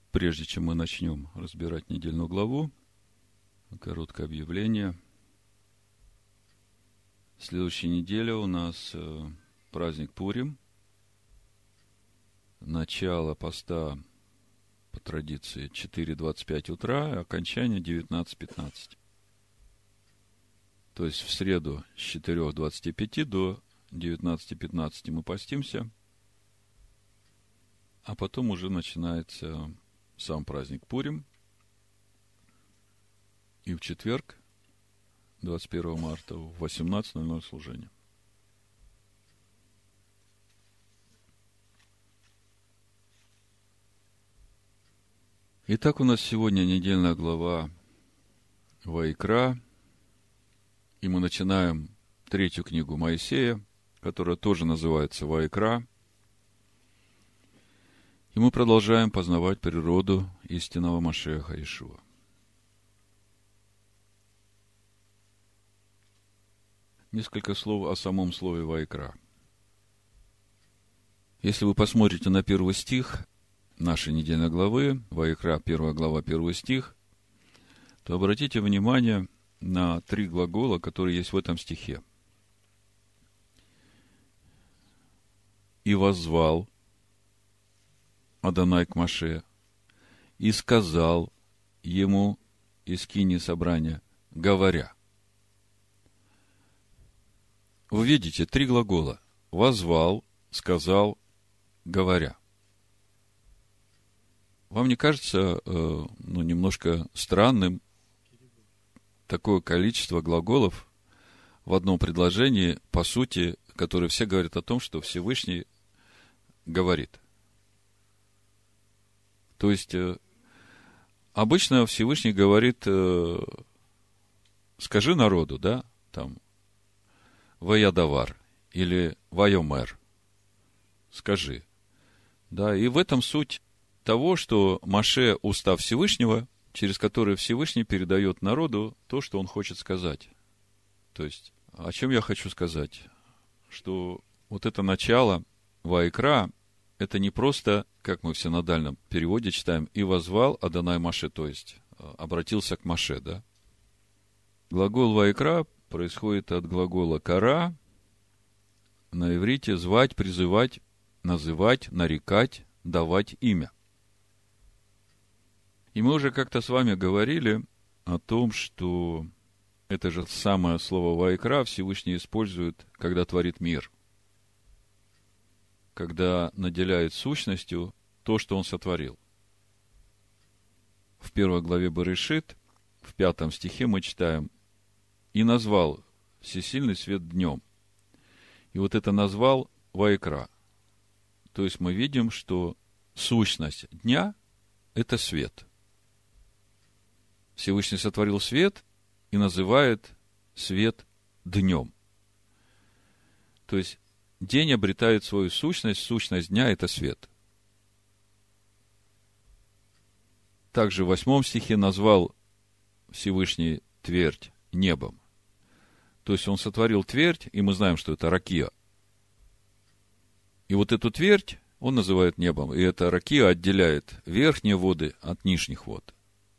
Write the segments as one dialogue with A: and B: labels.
A: Прежде чем мы начнем разбирать недельную главу, короткое объявление. Следующей неделе у нас праздник Пурим. Начало поста по традиции 4:25 утра, а окончание 19:15. То есть в среду с 4:25 до 19:15 мы постимся, а потом уже начинается сам праздник Пурим. И в четверг, 21 марта, в 18:00 служение. Итак, у нас сегодня недельная глава Ваикра, и мы начинаем третью книгу Моисея, которая тоже называется Ваикра. И мы продолжаем познавать природу истинного Машиаха Иешуа. Несколько слов о самом слове Ваикра. Если вы посмотрите на первый стих нашей недельной главы, Ваикра, 1 глава, 1 стих, то обратите внимание на 3 глагола, которые есть в этом стихе. «И воззвал Адонай к Моше, и сказал ему из скинии собрания, говоря». Вы видите 3 глагола. Воззвал, сказал, говоря. Вам не кажется, немножко странным такое количество глаголов в одном предложении, по сути, которые все говорят о том, что Всевышний говорит? То есть, обычно Всевышний говорит, скажи народу, да, там, Ваядавар или Вайомер, скажи. Да, и в этом суть того, что Моше — устав Всевышнего, через который Всевышний передает народу то, что он хочет сказать. То есть, о чем я хочу сказать? Что вот это начало Ваикра — это не просто, как мы в синодальном переводе читаем, «и воззвал Адонай Моше», то есть, обратился к Моше, да? Глагол Ваикра происходит от глагола «кара», на иврите «звать», «призывать», «называть», «нарекать», «давать имя». И мы уже как-то с вами говорили о том, что это же самое слово «ваикра» Всевышний использует, когда творит мир. Когда наделяет сущностью то, что он сотворил. В 1 главе Берешит, в 5 стихе мы читаем: «И назвал всесильный свет днем». И вот это назвал Ваикра. То есть мы видим, что сущность дня – это свет. Всевышний сотворил свет и называет свет днем. То есть день обретает свою сущность, сущность дня – это свет. Также в 8 стихе назвал Всевышний твердь небом. То есть он сотворил твердь, и мы знаем, что это ракия. И вот эту твердь он называет небом, и эта ракия отделяет верхние воды от нижних вод.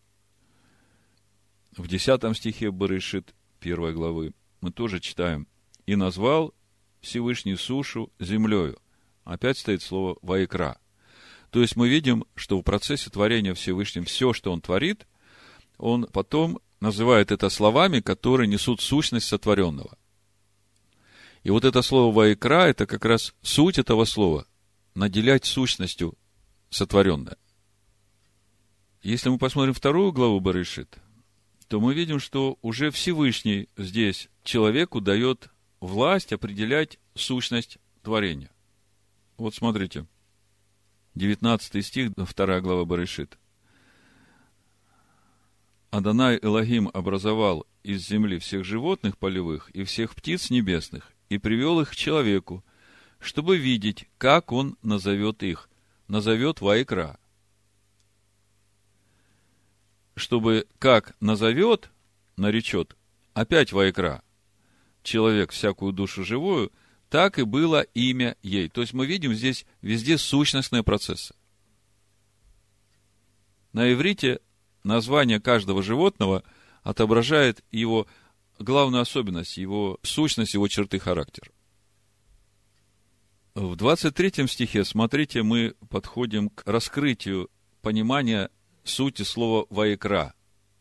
A: В 10 стихе Берешит 1 главы мы тоже читаем: «И назвал Всевышний сушу землею». Опять стоит слово «ваикра». То есть мы видим, что в процессе творения Всевышним все, что он творит, он потом называет это словами, которые несут сущность сотворенного. И вот это слово «ваикра» – это как раз суть этого слова – наделять сущностью сотворенное. Если мы посмотрим 2 главу Берешит, то мы видим, что уже Всевышний здесь человеку дает власть определять сущность творения. Вот смотрите, 19 стих, 2 глава Берешит. «Адонай Элохим образовал из земли всех животных полевых и всех птиц небесных и привел их к человеку, чтобы видеть, как он назовет их». Назовет Ваикра. Чтобы как назовет, наречет, опять Ваикра, человек всякую душу живую, так и было имя ей. То есть мы видим здесь везде сущностные процессы. На иврите название каждого животного отображает его главную особенность, его сущность, его черты характера. В 23 стихе, смотрите, мы подходим к раскрытию понимания сути слова «ваикра».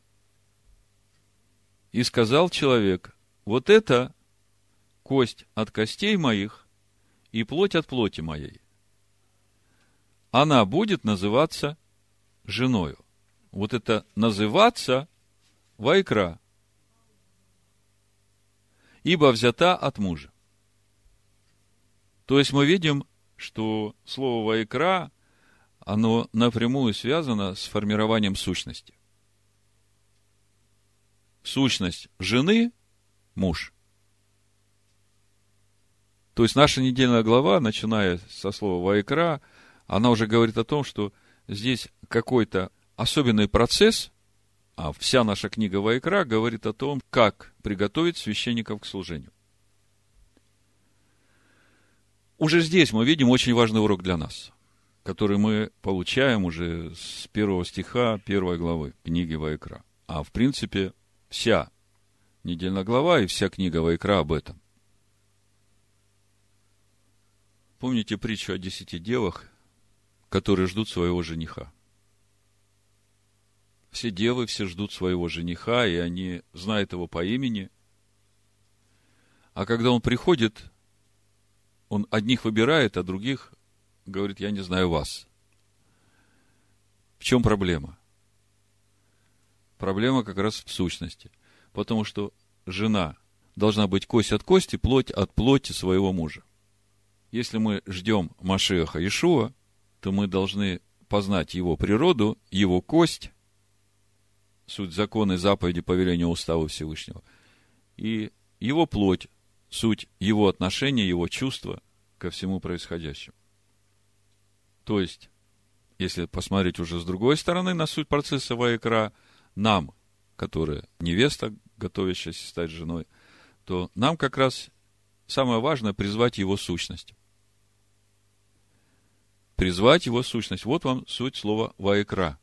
A: «И сказал человек, вот это кость от костей моих и плоть от плоти моей. Она будет называться женою». Вот это «называться» ваикра. «Ибо взята от мужа». То есть мы видим, что слово «ваикра», оно напрямую связано с формированием сущности. Сущность жены – муж. То есть наша недельная глава, начиная со слова «ваикра», она уже говорит о том, что здесь какой-то особенный процесс, а вся наша книга «Ваикра» говорит о том, как приготовить священников к служению. Уже здесь мы видим очень важный урок для нас, который мы получаем уже с 1 стиха 1 главы книги «Ваикра». А в принципе, вся недельная глава и вся книга «Ваикра» об этом. Помните притчу о 10 девах, которые ждут своего жениха? Все девы, все ждут своего жениха, и они знают его по имени. А когда он приходит, он одних выбирает, а других говорит: я не знаю вас. В чем проблема? Проблема как раз в сущности. Потому что жена должна быть кость от кости, плоть от плоти своего мужа. Если мы ждем Машиаха Иешуа, то мы должны познать его природу, его кость, суть законы, заповеди, повеления, уставы Всевышнего, и его плоть, суть его отношения, его чувства ко всему происходящему. То есть, если посмотреть уже с другой стороны на суть процесса ваикра, нам, которые невеста, готовящаяся стать женой, то нам как раз самое важное призвать его сущность. Призвать его сущность. Вот вам суть слова ваикра.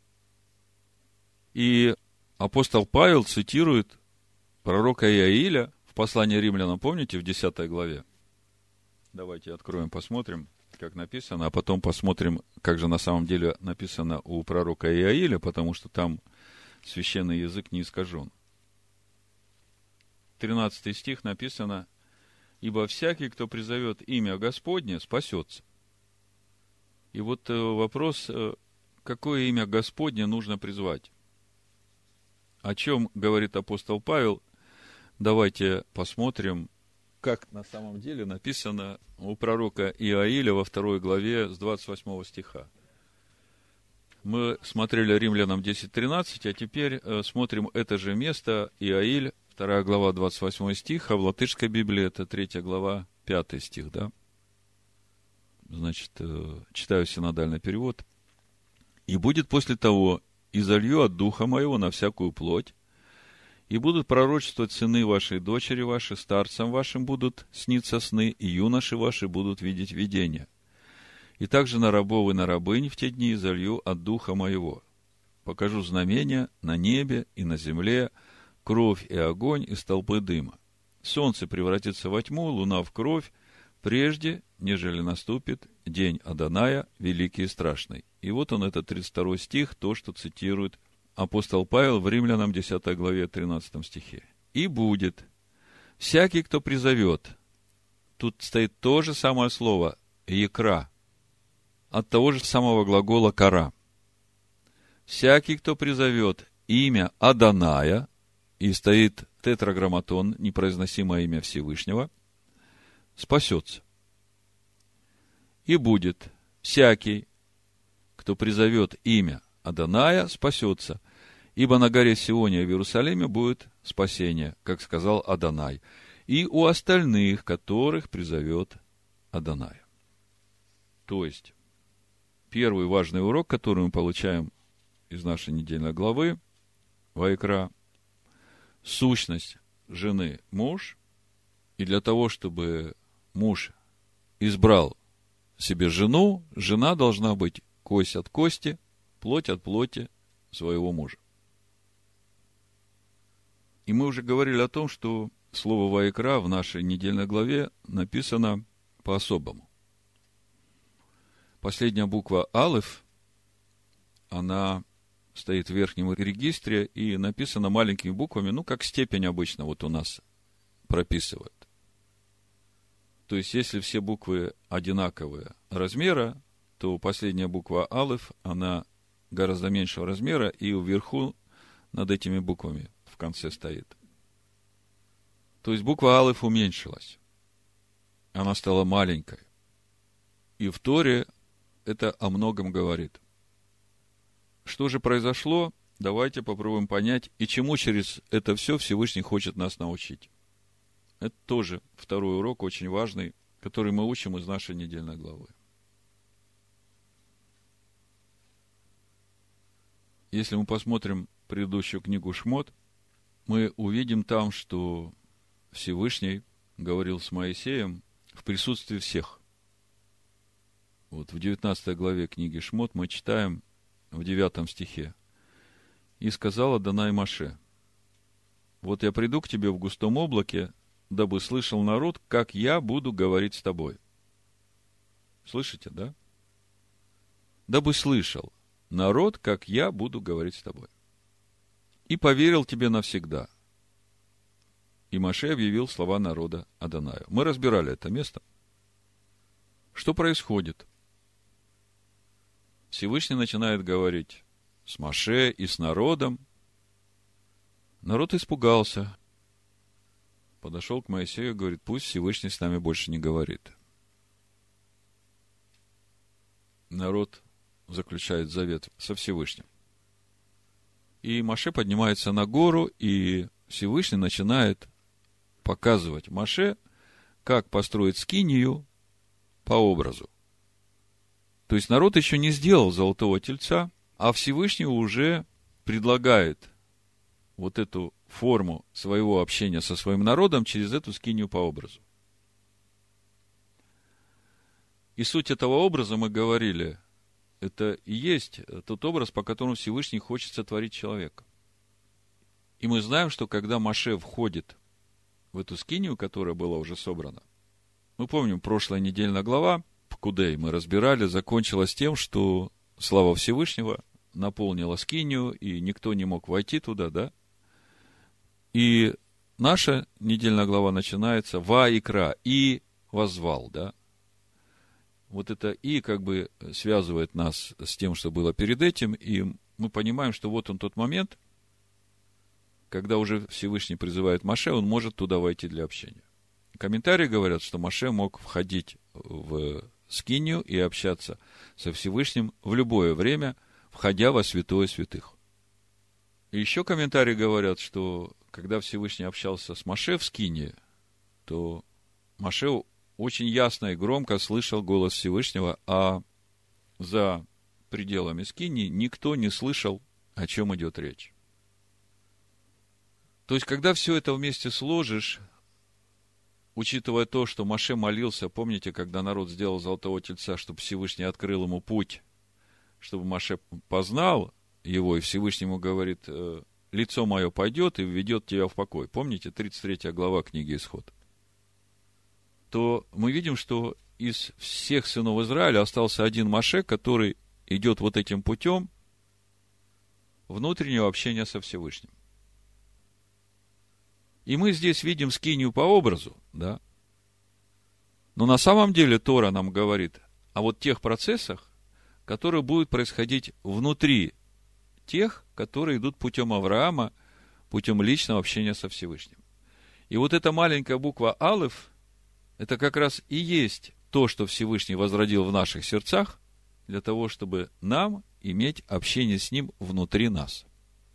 A: И апостол Павел цитирует пророка Иаиля в послании римлянам, помните, в 10 главе? Давайте откроем, посмотрим, как написано, а потом посмотрим, как же на самом деле написано у пророка Иаиля, потому что там священный язык не искажен. 13 стих написано: «Ибо всякий, кто призовет имя Господне, спасется». И вот вопрос, какое имя Господне нужно призвать? О чем говорит апостол Павел? Давайте посмотрим, как на самом деле написано у пророка Иаиля во 2 главе с 28 стиха. Мы смотрели Римлянам 10:13, а теперь смотрим это же место, Иаиль, 2 глава, 28 стих, а в латышской Библии это 3 глава, 5 стих, да? Значит, читаю синодальный перевод. «И будет после того, и залью от духа моего на всякую плоть, и будут пророчествовать сыны ваши и дочери ваши, старцам вашим будут сниться сны, и юноши ваши будут видеть видения. И также на рабов и на рабынь в те дни залью от духа моего. Покажу знамения на небе и на земле, кровь и огонь и столпы дыма. Солнце превратится во тьму, луна в кровь, прежде, нежели наступит день Адоная, великий и страшный». И вот он, это 32 стих, то, что цитирует апостол Павел в Римлянам 10 главе 13 стихе. «И будет всякий, кто призовет». Тут стоит то же самое слово «екра», от того же самого глагола «кара». «Всякий, кто призовет имя Адоная», и стоит тетраграмматон, непроизносимое имя Всевышнего, спасется. «И будет всякий, кто призовет имя Адоная, спасется, ибо на горе Сионе в Иерусалиме будет спасение, как сказал Адонай, и у остальных, которых призовет Адоная». То есть, первый важный урок, который мы получаем из нашей недельной главы, Ваикра, сущность жены муж, и для того, чтобы муж избрал себе жену, жена должна быть кость от кости, плоть от плоти своего мужа. И мы уже говорили о том, что слово «ваикра» в нашей недельной главе написано по-особому. Последняя буква «алеф», она стоит в верхнем регистре и написана маленькими буквами, как степень обычно вот у нас прописывают. То есть, если все буквы одинаковые размера, то последняя буква «алеф», она гораздо меньшего размера, и вверху над этими буквами в конце стоит. То есть, буква «алеф» уменьшилась. Она стала маленькой. И в Торе это о многом говорит. Что же произошло? Давайте попробуем понять, и чему через это все Всевышний хочет нас научить. Это тоже второй урок, очень важный, который мы учим из нашей недельной главы. Если мы посмотрим предыдущую книгу Шмот, мы увидим там, что Всевышний говорил с Моисеем в присутствии всех. Вот в 19 главе книги Шмот мы читаем в 9 стихе. «И сказал Адонай Моше: вот я приду к тебе в густом облаке, дабы слышал народ, как я буду говорить с тобой». Слышите, да? Дабы слышал народ, как я буду говорить с тобой. И поверил тебе навсегда. И Моше объявил слова народа Адонаю. Мы разбирали это место. Что происходит? Всевышний начинает говорить с Моше и с народом. Народ испугался. Подошел к Моисею и говорит: пусть Всевышний с нами больше не говорит. Народ заключает завет со Всевышним. И Моше поднимается на гору, и Всевышний начинает показывать Моше, как построить скинию по образу. То есть народ еще не сделал золотого тельца, а Всевышний уже предлагает вот эту форму своего общения со своим народом через эту скинию по образу. И суть этого образа, мы говорили, это и есть тот образ, по которому Всевышний хочет сотворить человека. И мы знаем, что когда Моше входит в эту скинию, которая была уже собрана, мы помним, прошлая недельная глава, Пкудей, мы разбирали, закончилась тем, что слава Всевышнего наполнила скинию, и никто не мог войти туда, да? И наша недельная глава начинается «Ваикра» и «воззвал», да? Вот это «и» как бы связывает нас с тем, что было перед этим, и мы понимаем, что вот он тот момент, когда уже Всевышний призывает Моше, он может туда войти для общения. Комментарии говорят, что Моше мог входить в скинию и общаться со Всевышним в любое время, входя во святое святых. И еще комментарии говорят, что когда Всевышний общался с Моше в скинии, то Моше очень ясно и громко слышал голос Всевышнего, а за пределами скинии никто не слышал, о чем идет речь. То есть, когда все это вместе сложишь, учитывая то, что Моше молился, помните, когда народ сделал золотого тельца, чтобы Всевышний открыл ему путь, чтобы Моше познал его, и Всевышний ему говорит: лицо мое пойдет и введет тебя в покой. Помните, 33 глава книги Исход. То мы видим, что из всех сынов Израиля остался один Моше, который идет вот этим путем внутреннего общения со Всевышним. И мы здесь видим скинию по образу, да? Но на самом деле Тора нам говорит о вот тех процессах, которые будут происходить внутри тех, которые идут путем Авраама, путем личного общения со Всевышним. И вот эта маленькая буква «алеф» – это как раз и есть то, что Всевышний возродил в наших сердцах, для того, чтобы нам иметь общение с Ним внутри нас.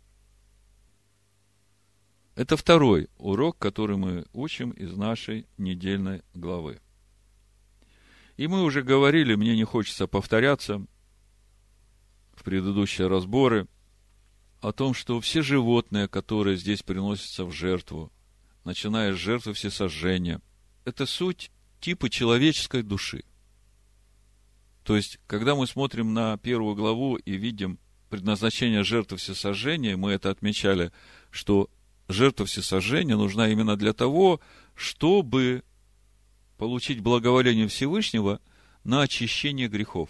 A: Это второй урок, который мы учим из нашей недельной главы. И мы уже говорили, мне не хочется повторяться, в предыдущие разборы, о том, что все животные, которые здесь приносятся в жертву, начиная с жертвы всесожжения, это суть типа человеческой души. То есть, когда мы смотрим на первую главу и видим предназначение жертвы всесожжения, мы это отмечали, что жертва всесожжения нужна именно для того, чтобы получить благоволение Всевышнего на очищение грехов.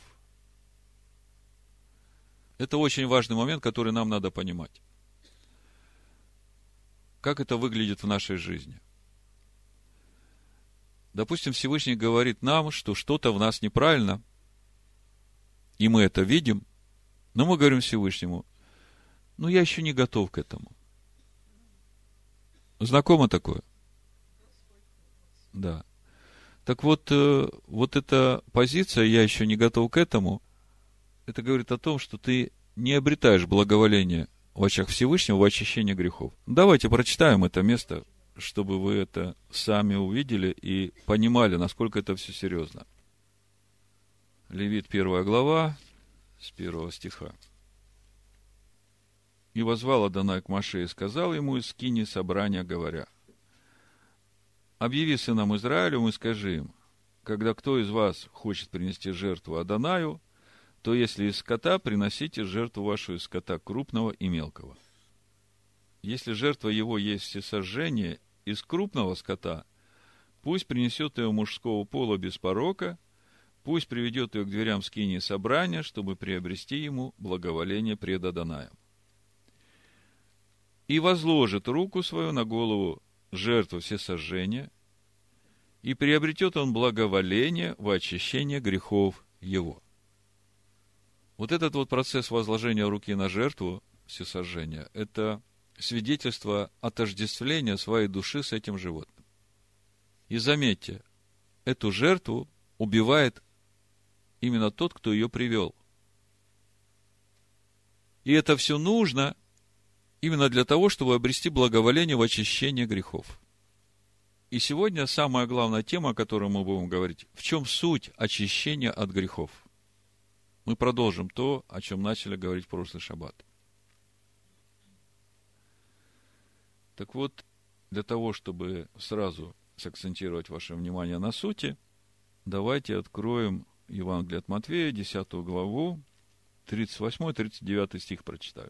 A: Это очень важный момент, который нам надо понимать. Как это выглядит в нашей жизни? Допустим, Всевышний говорит нам, что что-то в нас неправильно, и мы это видим, но мы говорим Всевышнему: я еще не готов к этому. Знакомо такое? Да. Так вот, вот эта позиция «я еще не готов к этому», это говорит о том, что ты не обретаешь благоволение в очах Всевышнего в очищении грехов. Давайте прочитаем это место, чтобы вы это сами увидели и понимали, насколько это все серьезно. Левит 1 глава, с 1 стиха. «И воззвал Адонай к Моше и сказал ему из скинии собрания, говоря: объяви сынам Израилю и скажи им: когда кто из вас хочет принести жертву Адонаю, то если из скота, приносите жертву вашу из скота крупного и мелкого. Если жертва его есть всесожжение из крупного скота, пусть принесет ее мужского пола без порока, пусть приведет ее к дверям скинии собрания, чтобы приобрести ему благоволение пред Адонаем. И возложит руку свою на голову жертву всесожжения, и приобретет он благоволение во очищение грехов его». Вот этот вот процесс возложения руки на жертву всесожжения – это свидетельство отождествления своей души с этим животным. И заметьте, эту жертву убивает именно тот, кто ее привел. И это все нужно именно для того, чтобы обрести благоволение в очищении грехов. И сегодня самая главная тема, о которой мы будем говорить: в чем суть очищения от грехов. Мы продолжим то, о чем начали говорить в прошлый шаббат. Так вот, для того, чтобы сразу сакцентировать ваше внимание на сути, давайте откроем Евангелие от Матфея, 10 главу, 38-39 стих прочитаю.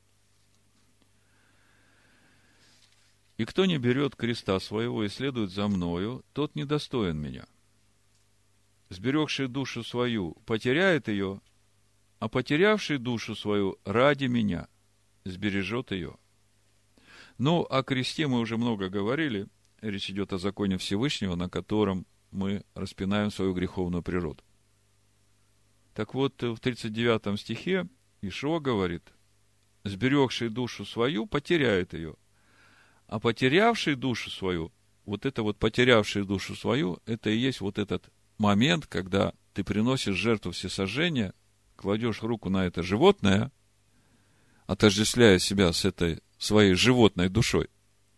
A: «И кто не берет креста своего и следует за мною, тот недостоин меня. Сберегший душу свою потеряет ее, а потерявший душу свою ради меня сбережет ее». Ну, о кресте мы уже много говорили. Речь идет о законе Всевышнего, на котором мы распинаем свою греховную природу. Так вот, в 39 стихе Ишуа говорит: сберегший душу свою потеряет ее, а потерявший душу свою, вот это вот потерявший душу свою, это и есть вот этот момент, когда ты приносишь жертву всесожжения, кладешь руку на это животное, отождествляя себя с этой своей животной душой,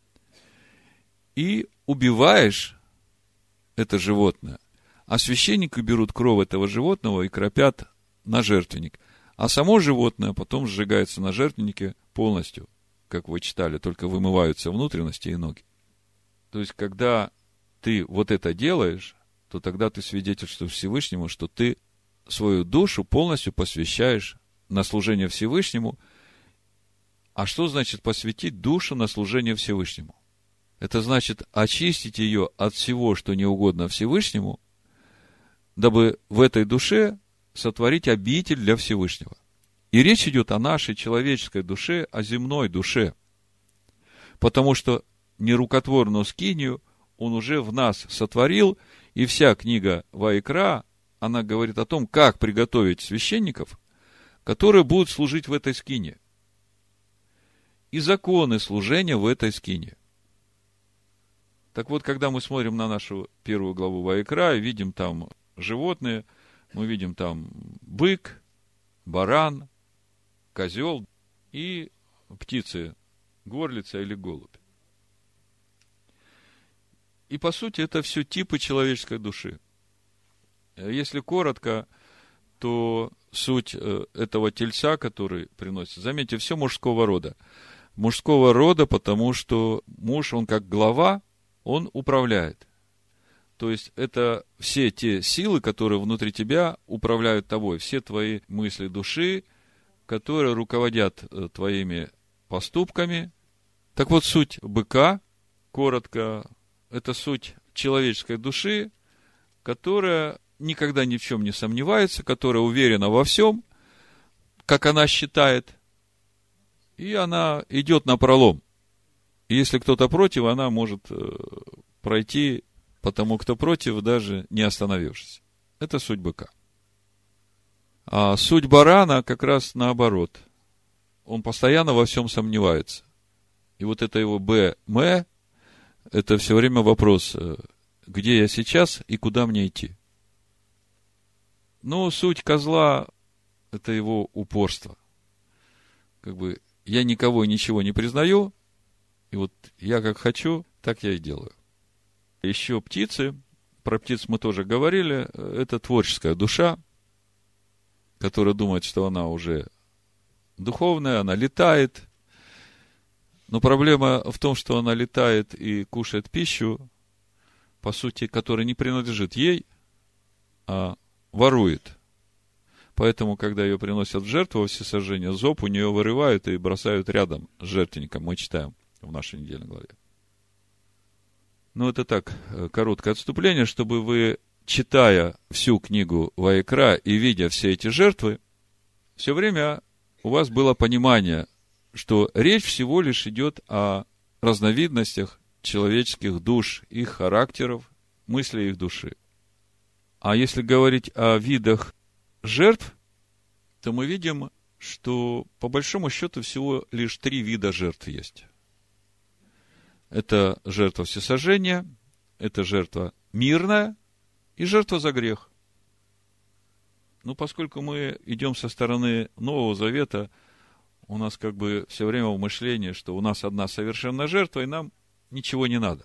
A: и убиваешь это животное. А священники берут кровь этого животного и кропят на жертвенник. А само животное потом сжигается на жертвеннике полностью, как вы читали, только вымываются внутренности и ноги. То есть, когда ты вот это делаешь, то тогда ты свидетельствуешь Всевышнему, что ты свою душу полностью посвящаешь на служение Всевышнему. А что значит посвятить душу на служение Всевышнему? Это значит очистить ее от всего, что не угодно Всевышнему, дабы в этой душе сотворить обитель для Всевышнего. И речь идет о нашей человеческой душе, о земной душе. Потому что нерукотворную скинию Он уже в нас сотворил, и вся книга Ваикра, она говорит о том, как приготовить священников, которые будут служить в этой скинии. И законы служения в этой скинии. Так вот, когда мы смотрим на нашу первую главу Ваикра и видим там животные, мы видим там бык, баран, козел и птицы, горлица или голубь. И по сути это все типы человеческой души. Если коротко, то суть этого тельца, который приносит, заметьте, все мужского рода. Мужского рода, потому что муж, он как глава, он управляет. То есть, это все те силы, которые внутри тебя управляют тобой, все твои мысли души, которые руководят твоими поступками. Так вот, суть быка, коротко, это суть человеческой души, которая никогда ни в чем не сомневается, которая уверена во всем, как она считает, и она идет напролом. И если кто-то против, она может пройти по тому, кто против, даже не остановившись. Это суть быка. А суть барана как раз наоборот. Он постоянно во всем сомневается. И вот это его БМ, это все время вопрос, где я сейчас и куда мне идти. Но суть козла – это его упорство. Как бы я никого и ничего не признаю, и вот я как хочу, так я и делаю. Еще птицы, про птиц мы тоже говорили, это творческая душа, которая думает, что она уже духовная, она летает. Но проблема в том, что она летает и кушает пищу, по сути, которая не принадлежит ей, а ворует. Поэтому, когда ее приносят в жертву во всесожжение, зоб у нее вырывают и бросают рядом с жертвенником. Мы читаем в нашей недельной главе. Ну, это так, короткое отступление, чтобы вы, читая всю книгу Ваикра и видя все эти жертвы, все время у вас было понимание, что речь всего лишь идет о разновидностях человеческих душ, их характеров, мыслей их души. А если говорить о видах жертв, то мы видим, что по большому счету всего лишь 3 вида жертв есть. Это жертва всесожжения, это жертва мирная и жертва за грех. Ну, поскольку мы идем со стороны Нового Завета, у нас как бы все время в мышлении, что у нас одна совершенная жертва, и нам ничего не надо.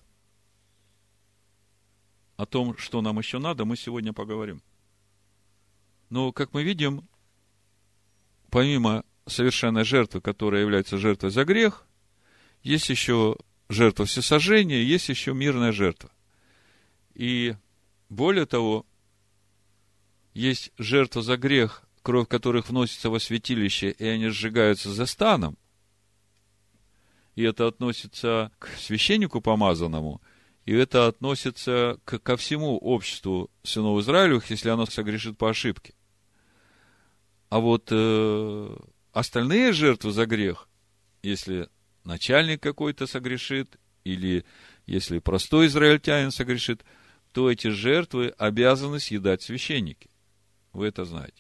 A: О том, что нам еще надо, мы сегодня поговорим. Но, как мы видим, помимо совершенной жертвы, которая является жертвой за грех, есть еще жертва всесожжения, есть еще мирная жертва. И более того, есть жертва за грех, кровь которых вносится во святилище, и они сжигаются за станом. И это относится к священнику помазанному, и это относится ко всему обществу сынов Израилевых, если оно согрешит по ошибке. А вот остальные жертвы за грех, если начальник какой-то согрешит, или если простой израильтянин согрешит, то эти жертвы обязаны съедать священники. Вы это знаете.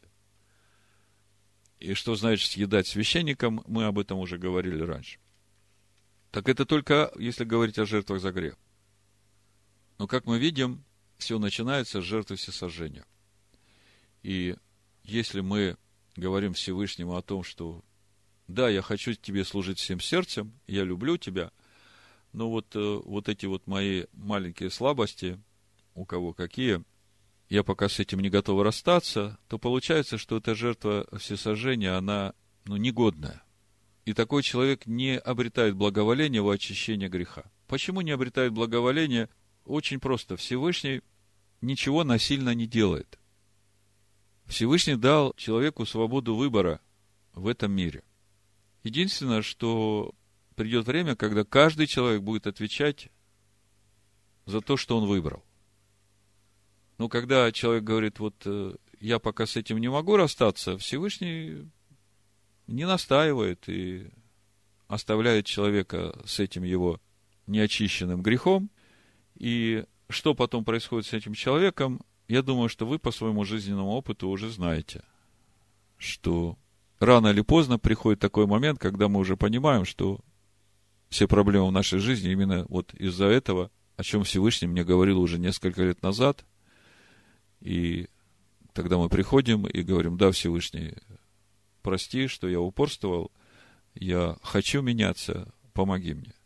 A: И что значит съедать священникам, мы об этом уже говорили раньше. Так это только если говорить о жертвах за грех. Но, как мы видим, все начинается с жертвы всесожжения. И если мы говорим Всевышнему о том, что да, я хочу тебе служить всем сердцем, я люблю тебя, но вот эти вот мои маленькие слабости, у кого какие, я пока с этим не готов расстаться, то получается, что эта жертва всесожжения, она негодная. И такой человек не обретает благоволения во очищение греха. Почему не обретает благоволения? Очень просто. Всевышний ничего насильно не делает. Всевышний дал человеку свободу выбора в этом мире. Единственное, что придет время, когда каждый человек будет отвечать за то, что он выбрал. Но когда человек говорит, я пока с этим не могу расстаться, Всевышний не настаивает и оставляет человека с этим его неочищенным грехом. И что потом происходит с этим человеком, я думаю, что вы по своему жизненному опыту уже знаете, что рано или поздно приходит такой момент, когда мы уже понимаем, что все проблемы в нашей жизни именно вот из-за этого, о чем Всевышний мне говорил уже несколько лет назад. И тогда мы приходим и говорим, да, Всевышний, прости, что я упорствовал, я хочу меняться, помоги мне.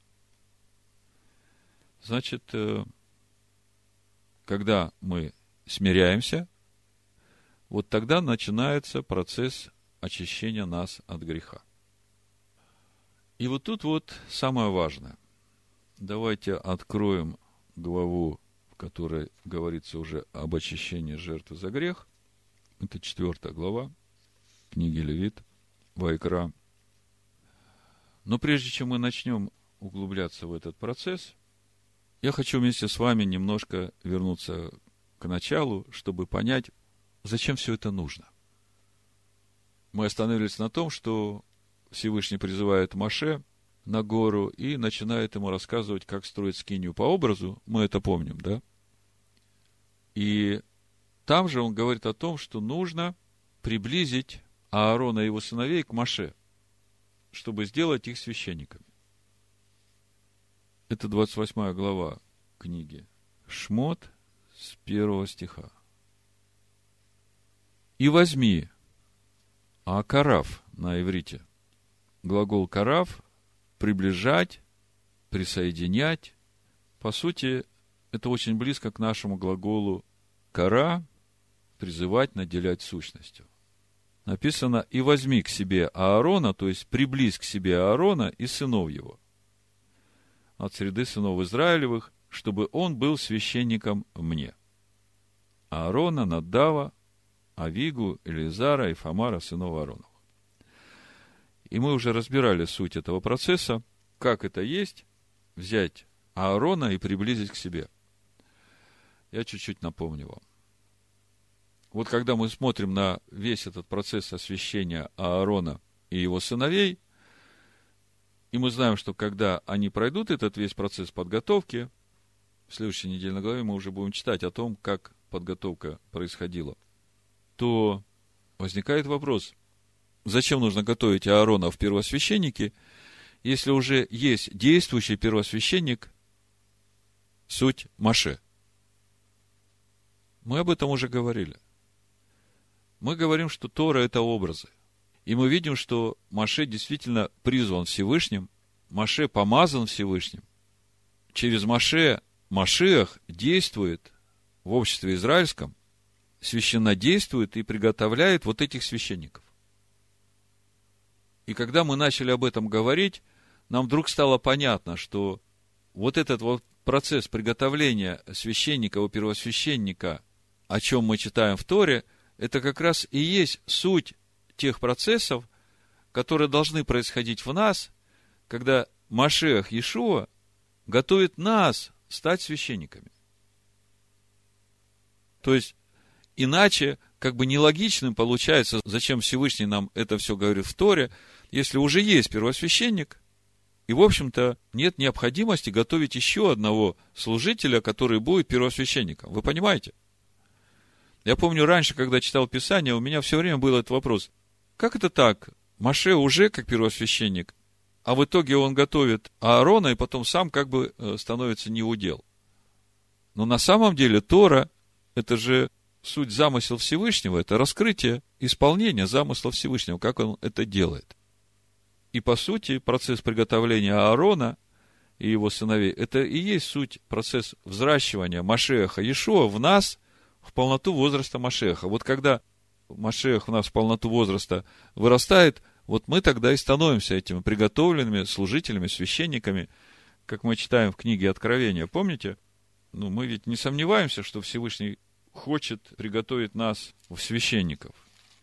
A: Значит, когда мы смиряемся, вот тогда начинается процесс очищения нас от греха. И вот тут самое важное. Давайте откроем главу, в которой говорится уже об очищении жертвы за грех. Это 4 глава книги Левит. Ваикра. Но прежде чем мы начнем углубляться в этот процесс, я хочу вместе с вами немножко вернуться к началу, чтобы понять, зачем все это нужно. Мы остановились на том, что Всевышний призывает Моше на гору и начинает ему рассказывать, как строить скинию по образу. Мы это помним, да? И там же он говорит о том, что нужно приблизить Аарона и его сыновей к Моше, чтобы сделать их священниками. Это 28 глава книги Шмот с 1 стиха. «И возьми», а карав на иврите, глагол карав, приближать, присоединять. По сути, это очень близко к нашему глаголу кара, призывать, наделять сущностью. Написано: «И возьми к себе Аарона», то есть приблизь к себе Аарона и сынов его от среды сынов Израилевых, чтобы он был священником мне. Аарона, Наддава, Авигу, Элиазара и Фамара, сынов Ааронов. И мы уже разбирали суть этого процесса, как это есть взять Аарона и приблизить к себе. Я чуть-чуть напомню вам. Вот когда мы смотрим на весь этот процесс освящения Аарона и его сыновей, и мы знаем, что когда они пройдут этот весь процесс подготовки, в следующей недельной главе мы уже будем читать о том, как подготовка происходила, то возникает вопрос, зачем нужно готовить Аарона в первосвященнике, если уже есть действующий первосвященник, суть Моше. Мы об этом уже говорили. Мы говорим, что Тора – это образы. И мы видим, что Моше действительно призван Всевышним, Моше помазан Всевышним. Через Моше Машиах действует в обществе израильском, священнодействует и приготовляет вот этих священников. И когда мы начали об этом говорить, нам вдруг стало понятно, что вот этот вот процесс приготовления священника у первосвященника, о чем мы читаем в Торе, это как раз и есть суть тех процессов, которые должны происходить в нас, когда Машиах Иешуа готовит нас стать священниками. То есть, иначе, как бы нелогичным получается, зачем Всевышний нам это все говорит в Торе, если уже есть первосвященник, и, в общем-то, нет необходимости готовить еще одного служителя, который будет первосвященником. Вы понимаете? Я помню, раньше, когда читал Писание, у меня все время был этот вопрос. Как это так? Моше уже как первосвященник, а в итоге он готовит Аарона, и потом сам как бы становится неудел. Но на самом деле Тора – это же суть замысел Всевышнего, это раскрытие, исполнение замысла Всевышнего, как он это делает. И по сути процесс приготовления Аарона и его сыновей – это и есть суть, процесс взращивания Машиаха Иешуа в нас в полноту возраста Машиаха. Вот когда Машиах в нас в полноту возраста вырастает, вот мы тогда и становимся этими приготовленными служителями, священниками, как мы читаем в книге Откровения. Помните? Мы ведь не сомневаемся, что Всевышний хочет приготовить нас в священников.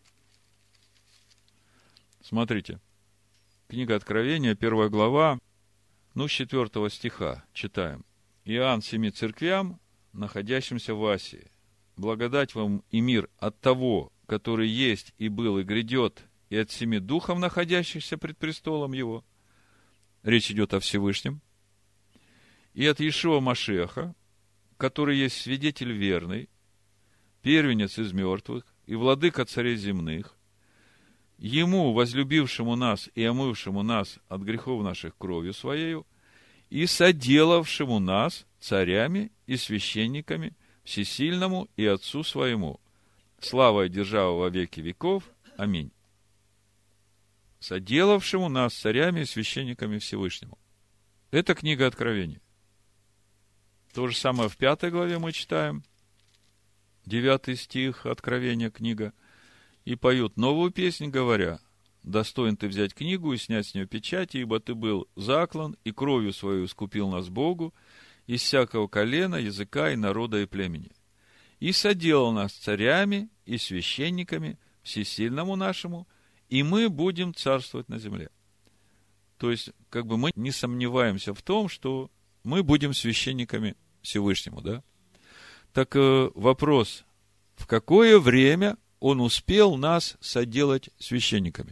A: Смотрите. Книга Откровения, 1 глава, с 4 стиха читаем. «Иоанн 7 церквям, находящимся в Асии, благодать вам и мир от того, который есть и был и грядет, и от 7 духов, находящихся пред престолом его». Речь идет о Всевышнем. «И от Иешуа Машиаха, который есть свидетель верный, первенец из мертвых и владыка царей земных, Ему, возлюбившему нас и омывшему нас от грехов наших кровью Своею, и соделавшему нас царями и священниками, всесильному и Отцу Своему, слава и держава во веки веков. Аминь». Соделавшему нас царями и священниками Всевышнему. Это книга Откровения. То же самое в 5 главе мы читаем, 9 стих, Откровения, книга. «И поют новую песнь, говоря: достоин ты взять книгу и снять с нее печати, ибо ты был заклан, и кровью свою искупил нас Богу из всякого колена, языка и народа и племени. И соделал нас царями и священниками всесильному нашему, и мы будем царствовать на земле. То есть, мы не сомневаемся в том, что мы будем священниками Всевышнему, да? Так вопрос, в какое время он успел нас соделать священниками?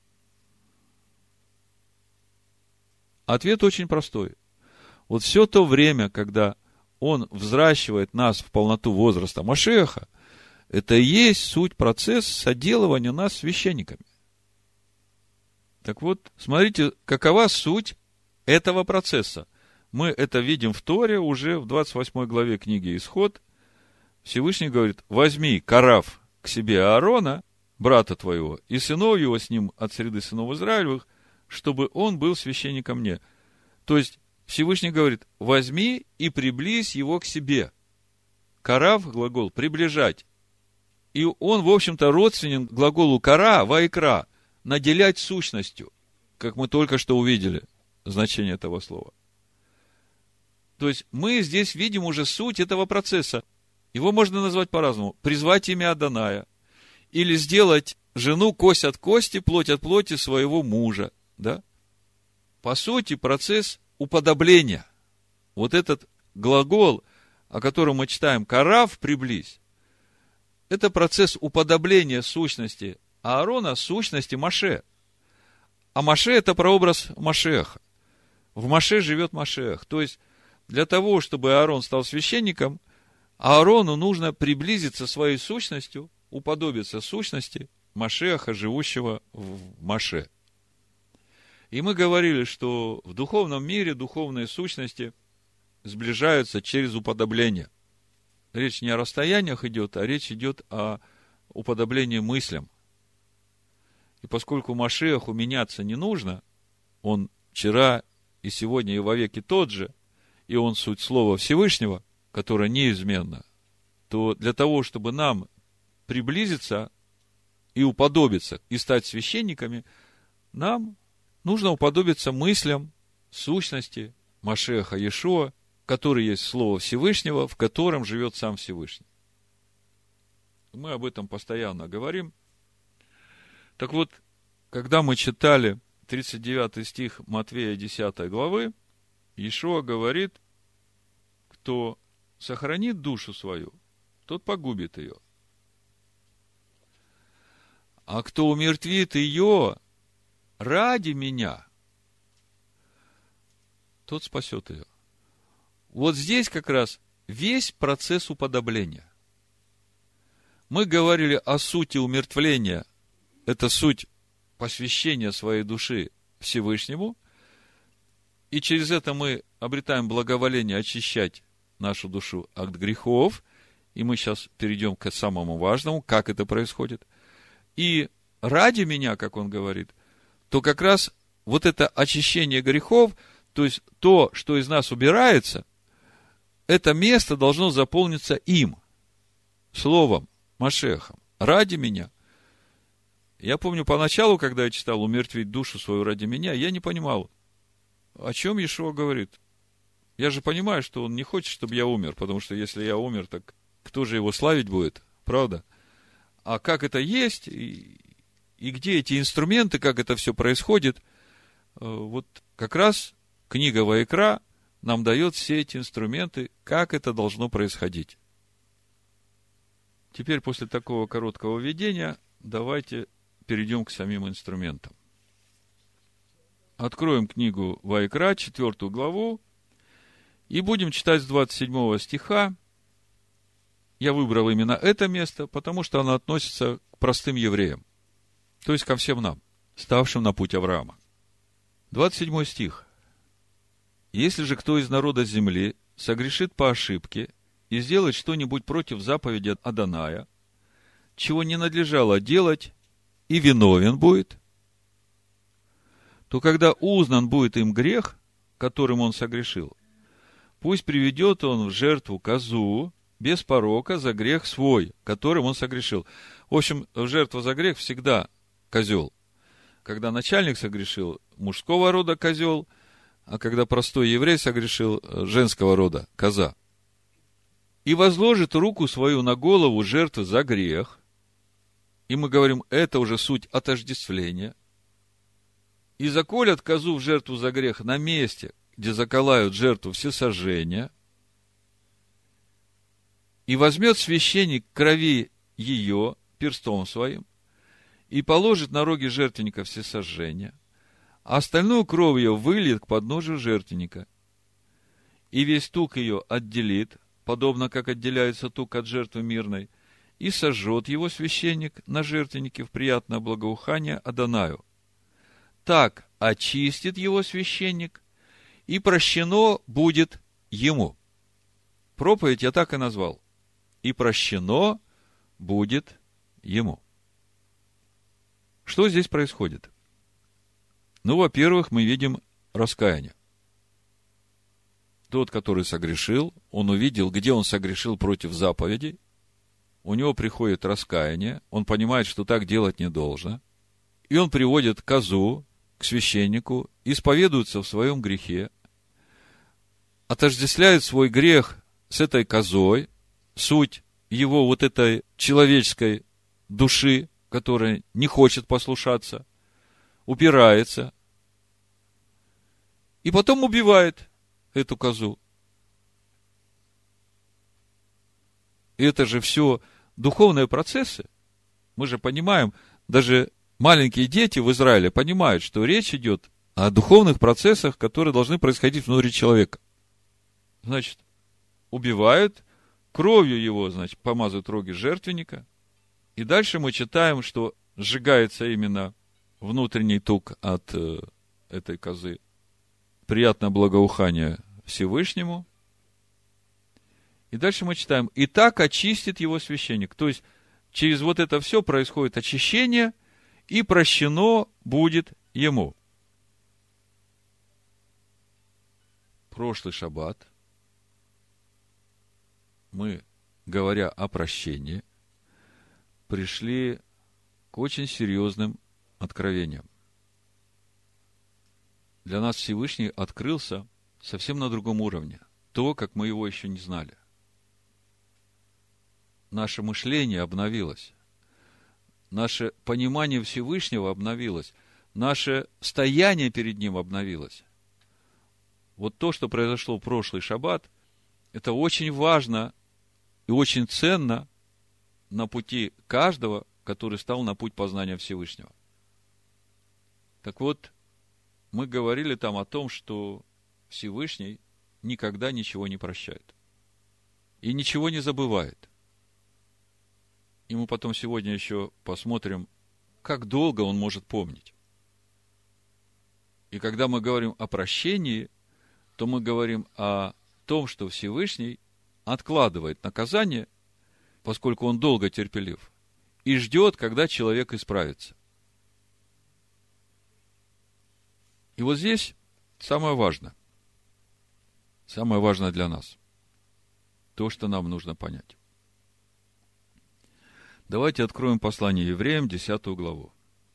A: Ответ очень простой. Вот все то время, когда он взращивает нас в полноту возраста Машиаха, это и есть суть процесса соделывания нас священниками. Так вот, смотрите, какова суть этого процесса. Мы это видим в Торе уже в 28 главе книги Исход. Всевышний говорит: возьми Кораф к себе Аарона, брата твоего, и сынов его с ним от среды сынов Израилевых, чтобы он был священником мне. То есть, Всевышний говорит: возьми и приблизь его к себе. Кораф, глагол приближать. И он, в общем-то, родственен глаголу кара, ваикра, наделять сущностью, как мы только что увидели значение этого слова. То есть, мы здесь видим уже суть этого процесса. Его можно назвать по-разному. Призвать имя Адоная. Или сделать жену кость от кости, плоть от плоти своего мужа. Да? По сути, процесс уподобления. Вот этот глагол, о котором мы читаем, «Караф, приблизь», это процесс уподобления сущности Аарона, сущности Моше. А Моше – это прообраз Машеха. В Моше живет Машех. То есть, для того, чтобы Аарон стал священником, Аарону нужно приблизиться своей сущностью, уподобиться сущности Машеха, живущего в Моше. И мы говорили, что в духовном мире духовные сущности сближаются через уподобление. Речь не о расстояниях идет, а речь идет о уподоблении мыслям. И поскольку Машиаху меняться не нужно, он вчера и сегодня и вовеки тот же, и он суть Слова Всевышнего, которое неизменно, то для того, чтобы нам приблизиться и уподобиться, и стать священниками, нам нужно уподобиться мыслям сущности Машиаха Иешуа, который есть Слово Всевышнего, в котором живет сам Всевышний. Мы об этом постоянно говорим. Так вот, когда мы читали 39 стих Матвея 10 главы, Иешуа говорит: кто сохранит душу свою, тот погубит ее. А кто умертвит ее ради меня, тот спасет ее. Вот здесь как раз весь процесс уподобления. Мы говорили о сути умертвления. Это суть посвящения своей души Всевышнему. И через это мы обретаем благоволение очищать нашу душу от грехов. И мы сейчас перейдем к самому важному, как это происходит. И ради меня, как он говорит, то как раз вот это очищение грехов, то есть то, что из нас убирается, это место должно заполниться им, словом, Машехом, ради меня. Я помню, поначалу, когда я читал «умертвить душу свою ради меня», я не понимал, о чем Иешуа говорит. Я же понимаю, что он не хочет, чтобы я умер, потому что если я умер, так кто же его славить будет, правда? А как это есть, и где эти инструменты, как это все происходит, вот как раз книга Ваикра нам дает все эти инструменты, как это должно происходить. Теперь, после такого короткого введения, давайте перейдем к самим инструментам. Откроем книгу Ваикра, 4 главу, и будем читать с 27 стиха. Я выбрал именно это место, потому что оно относится к простым евреям, то есть ко всем нам, ставшим на путь Авраама. 27 стих. «Если же кто из народа земли согрешит по ошибке и сделает что-нибудь против заповеди Адоная, чего не надлежало делать, и виновен будет, то когда узнан будет им грех, которым он согрешил, пусть приведет он в жертву козу без порока за грех свой, которым он согрешил». В общем, жертва за грех всегда козел. Когда начальник согрешил, мужского рода козел, а когда простой еврей согрешил, женского рода коза. «И возложит руку свою на голову жертвы за грех, И мы говорим, это уже суть отождествления. И заколят козу в жертву за грех на месте, где заколают жертву всесожжения, и возьмет священник крови ее перстом своим, и положит на роги жертвенника всесожжения, а остальную кровь ее выльет к подножию жертвенника, и весь тук ее отделит, подобно как отделяется тук от жертвы мирной, и сожжет его священник на жертвеннике в приятное благоухание Адонаю. Так очистит его священник, и прощено будет ему. Проповедь я так и назвал. И прощено будет ему. Что здесь происходит? Ну, во-первых, мы видим раскаяние. Тот, который согрешил, он увидел, где он согрешил против заповедей. У него приходит раскаяние, он понимает, что так делать не должно. И он приводит козу к священнику, исповедуется в своем грехе, отождествляет свой грех с этой козой, суть его вот этой человеческой души, которая не хочет послушаться, упирается, и потом убивает эту козу. И это же все духовные процессы. Мы же понимаем, даже маленькие дети в Израиле понимают, что речь идет о духовных процессах, которые должны происходить внутри человека. Значит, убивают, кровью его, значит, помазывают роги жертвенника. И дальше мы читаем, что сжигается именно внутренний тук от этой козы. Приятное благоухание Всевышнему. И дальше мы читаем, и так очистит его священник. То есть, через вот это все происходит очищение, и прощено будет ему. Прошлый шаббат мы, говоря о прощении, пришли к очень серьезным откровениям. Для нас Всевышний открылся совсем на другом уровне. То, как мы его еще не знали. Наше мышление обновилось. Наше понимание Всевышнего обновилось. Наше стояние перед Ним обновилось. Вот то, что произошло в прошлый шаббат, это очень важно и очень ценно на пути каждого, который стал на путь познания Всевышнего. Так вот, мы говорили там о том, что Всевышний никогда ничего не прощает. И ничего не забывает. И мы потом сегодня еще посмотрим, как долго он может помнить. И когда мы говорим о прощении, то мы говорим о том, что Всевышний откладывает наказание, поскольку он долго терпелив, и ждет, когда человек исправится. И вот здесь самое важное для нас, то, что нам нужно понять. Давайте откроем послание Евреям, 10 главу.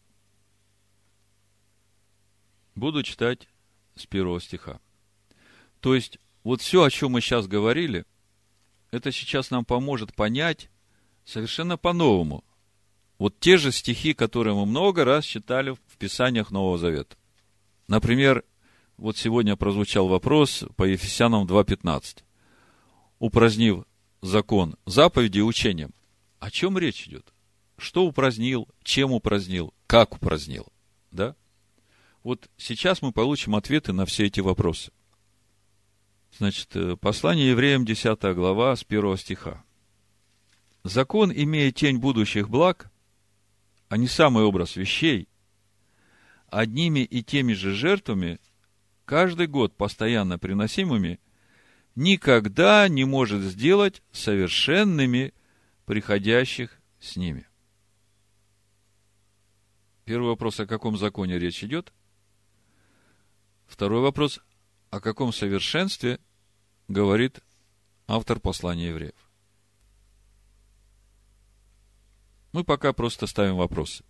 A: Буду читать с 1 стиха. То есть, вот все, о чем мы сейчас говорили, это сейчас нам поможет понять совершенно по-новому. Вот те же стихи, которые мы много раз читали в Писаниях Нового Завета. Например, вот сегодня прозвучал вопрос по Ефесянам 2:15. Упразднив закон заповеди и учением. О чем речь идет? Что упразднил, чем упразднил, как упразднил? Да? Вот сейчас мы получим ответы на все эти вопросы. Значит, послание Евреям, 10 глава, с 1 стиха. Закон, имея тень будущих благ, а не самый образ вещей, одними и теми же жертвами, каждый год постоянно приносимыми, никогда не может сделать совершенными приходящих с ними. Первый вопрос, о каком законе речь идет? Второй вопрос, о каком совершенстве говорит автор послания евреев? Мы пока просто ставим вопросы.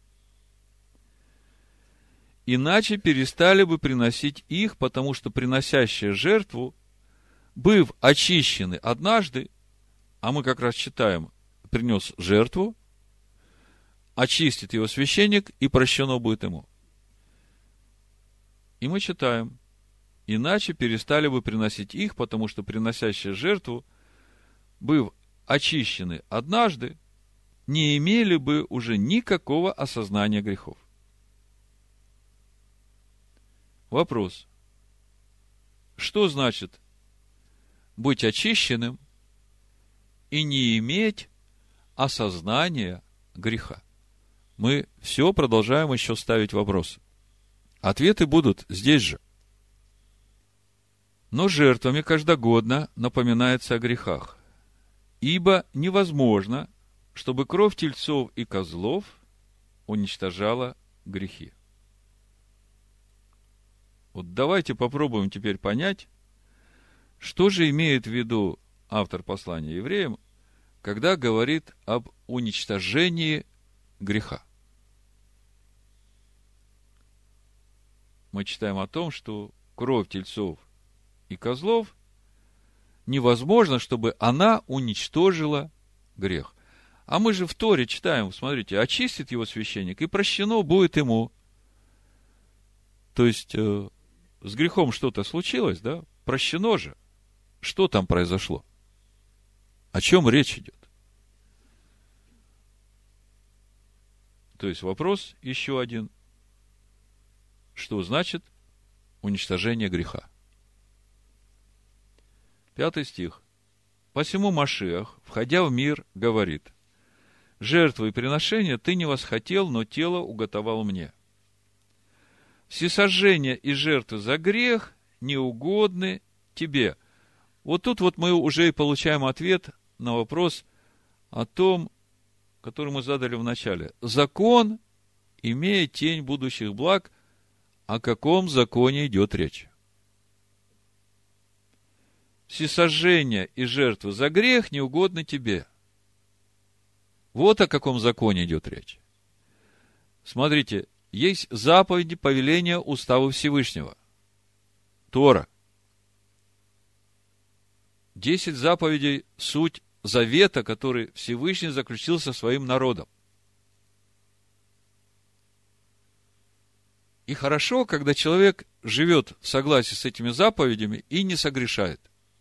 A: Иначе перестали бы приносить их, потому что приносящие жертву, быв очищены однажды, а мы как раз читаем, принес жертву, очистит его священник, и прощено будет ему. И мы читаем: иначе перестали бы приносить их, потому что приносящие жертву, быв очищены однажды, не имели бы уже никакого осознания грехов. Вопрос: что значит быть очищенным и не иметь осознания греха? Мы все продолжаем еще ставить вопросы. Ответы будут здесь же. Но жертвами каждогодно напоминается о грехах, ибо невозможно, чтобы кровь тельцов и козлов уничтожала грехи. Вот давайте попробуем теперь понять, что же имеет в виду автор послания евреям, когда говорит об уничтожении греха. Мы читаем о том, что кровь тельцов и козлов невозможно, чтобы она уничтожила грех. А мы же в Торе читаем, смотрите: очистит его священник, и прощено будет ему. То есть, с грехом что-то случилось, да? Прощено же. Что там произошло? О чем речь идет? То есть, вопрос еще один. Что значит уничтожение греха? 5 стих. «Посему Машиах, входя в мир, говорит: жертву и приношения ты не восхотел, но тело уготовал мне. Всесожжение и жертвы за грех не угодны тебе». Вот тут вот мы уже и получаем ответ на вопрос о том, который мы задали в начале. Закон, имея тень будущих благ, о каком законе идет речь? Всесожжение и жертвы за грех не угодны тебе. Вот о каком законе идет речь. Смотрите, есть заповеди, повеления, уставы Всевышнего. Тора. 10 заповедей – суть завета, который Всевышний заключил со своим народом. И хорошо, когда человек живет в согласии с этими заповедями и не согрешает.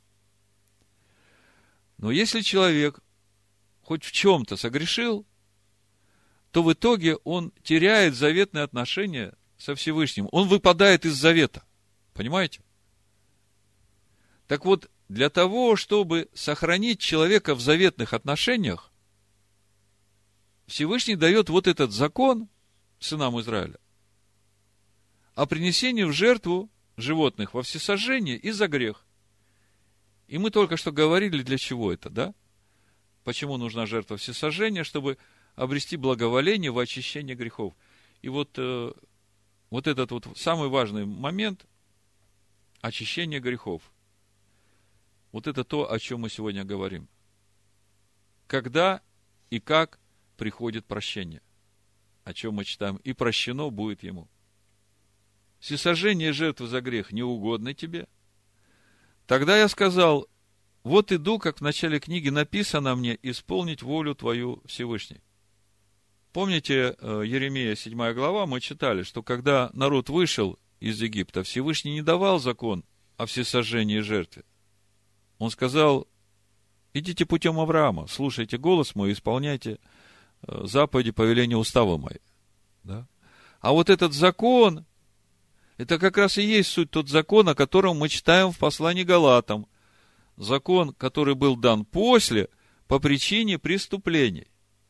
A: Но если человек хоть в чем-то согрешил, то в итоге он теряет заветные отношения со Всевышним. Он выпадает из завета. Понимаете? Так вот, для того, чтобы сохранить человека в заветных отношениях, Всевышний дает вот этот закон сынам Израиля о принесении в жертву животных во всесожжение и за грех. И мы только что говорили, для чего это, да? Почему нужна жертва всесожжения? Чтобы обрести благоволение в очищении грехов. И вот этот вот самый важный момент – очищение грехов. Вот это то, о чем мы сегодня говорим. Когда и как приходит прощение, о чем мы читаем, и прощено будет ему. Всесожжение и жертвы за грех не угодны тебе. Тогда я сказал: вот иду, как в начале книги написано мне, исполнить волю твою, Всевышний. Помните, Еремия 7 глава, мы читали, что когда народ вышел из Египта, Всевышний не давал закон о всесожжении и жертве. Он сказал: идите путем Авраама, слушайте голос мой, исполняйте заповеди, повеления, уставы мои. Да? А вот этот закон, это как раз и есть суть тот закон, о котором мы читаем в послании Галатам. Закон, который был дан после, по причине преступлений.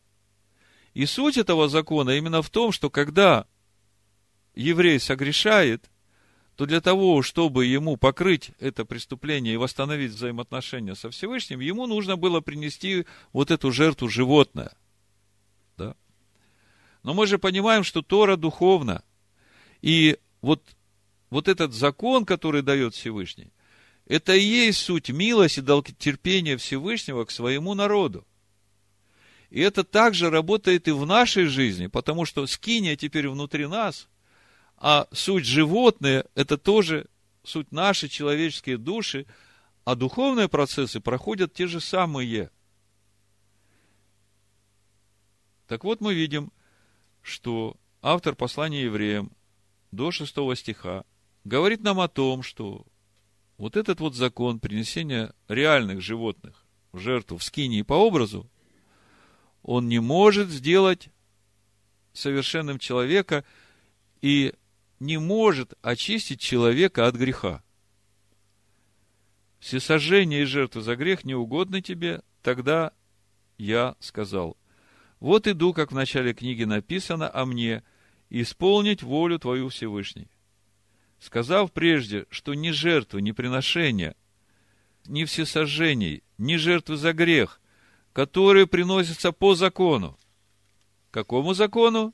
A: И суть этого закона именно в том, что когда еврей согрешает, то для того, чтобы ему покрыть это преступление и восстановить взаимоотношения со Всевышним, ему нужно было принести вот эту жертву животное. Да? Но мы же понимаем, что Тора духовна. И вот этот закон, который дает Всевышний, это и есть суть милости и долготерпения Всевышнего к своему народу. И это также работает и в нашей жизни, потому что скиния теперь внутри нас, а суть животные – это тоже суть наши человеческие души, а духовные процессы проходят те же самые. Так вот, мы видим, что автор послания евреям до 6 стиха говорит нам о том, что вот этот вот закон принесения реальных животных в жертву в скинии по образу, он не может сделать совершенным человека и не может очистить человека от греха. Всесожжение и жертвы за грех не угодны тебе, тогда я сказал: вот иду, как в начале книги написано о мне, исполнить волю твою, Всевышний. Сказав прежде, что ни жертвы, ни приношения, ни всесожжений, ни жертвы за грех, которые приносятся по закону. Какому закону?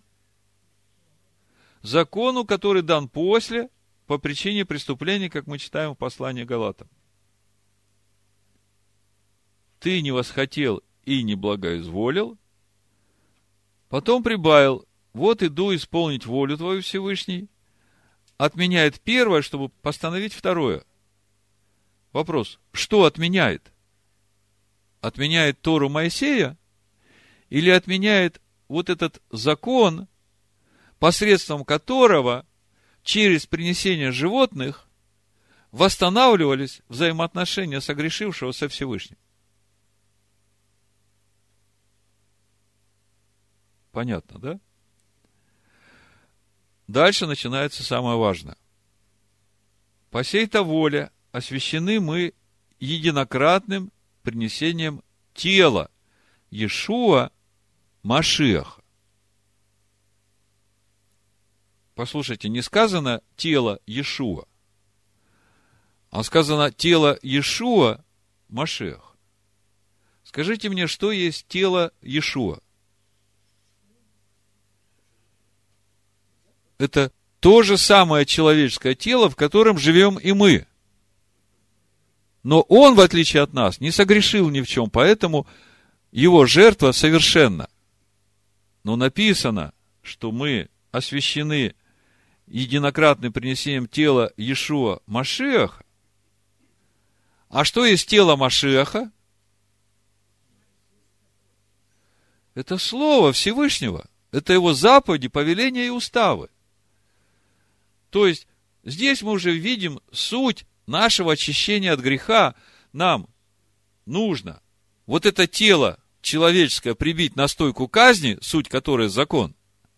A: Закону, который дан после, по причине преступлений, как мы читаем в послании Галатам. Ты не восхотел и не благоизволил. Потом прибавил: вот иду исполнить волю твою, Всевышний. Отменяет первое, чтобы постановить второе. Вопрос: что отменяет? Отменяет Тору Моисея или отменяет вот этот закон, посредством которого через принесение животных восстанавливались взаимоотношения согрешившего со Всевышним? Понятно, да? Дальше начинается самое важное. По сей-то воле освящены мы единократным принесением тела Иешуа Машиаха. Послушайте, не сказано тело Иешуа, а сказано тело Иешуа Машиаха. Скажите мне, что есть тело Иешуа? Это то же самое человеческое тело, в котором живем и мы. Но он, в отличие от нас, не согрешил ни в чем, поэтому его жертва совершенна. Но написано, что мы освящены единократным принесением тела Иешуа Машиаха. А что есть тело Машиаха? Это Слово Всевышнего. Это его заповеди, повеления и уставы. То есть, здесь мы уже видим суть нашего очищения от греха. Нам нужно вот это тело человеческое прибить на стойку казни, суть которой закон,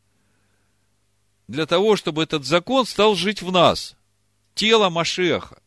A: для того, чтобы этот закон стал жить в нас. Тело Машиаха.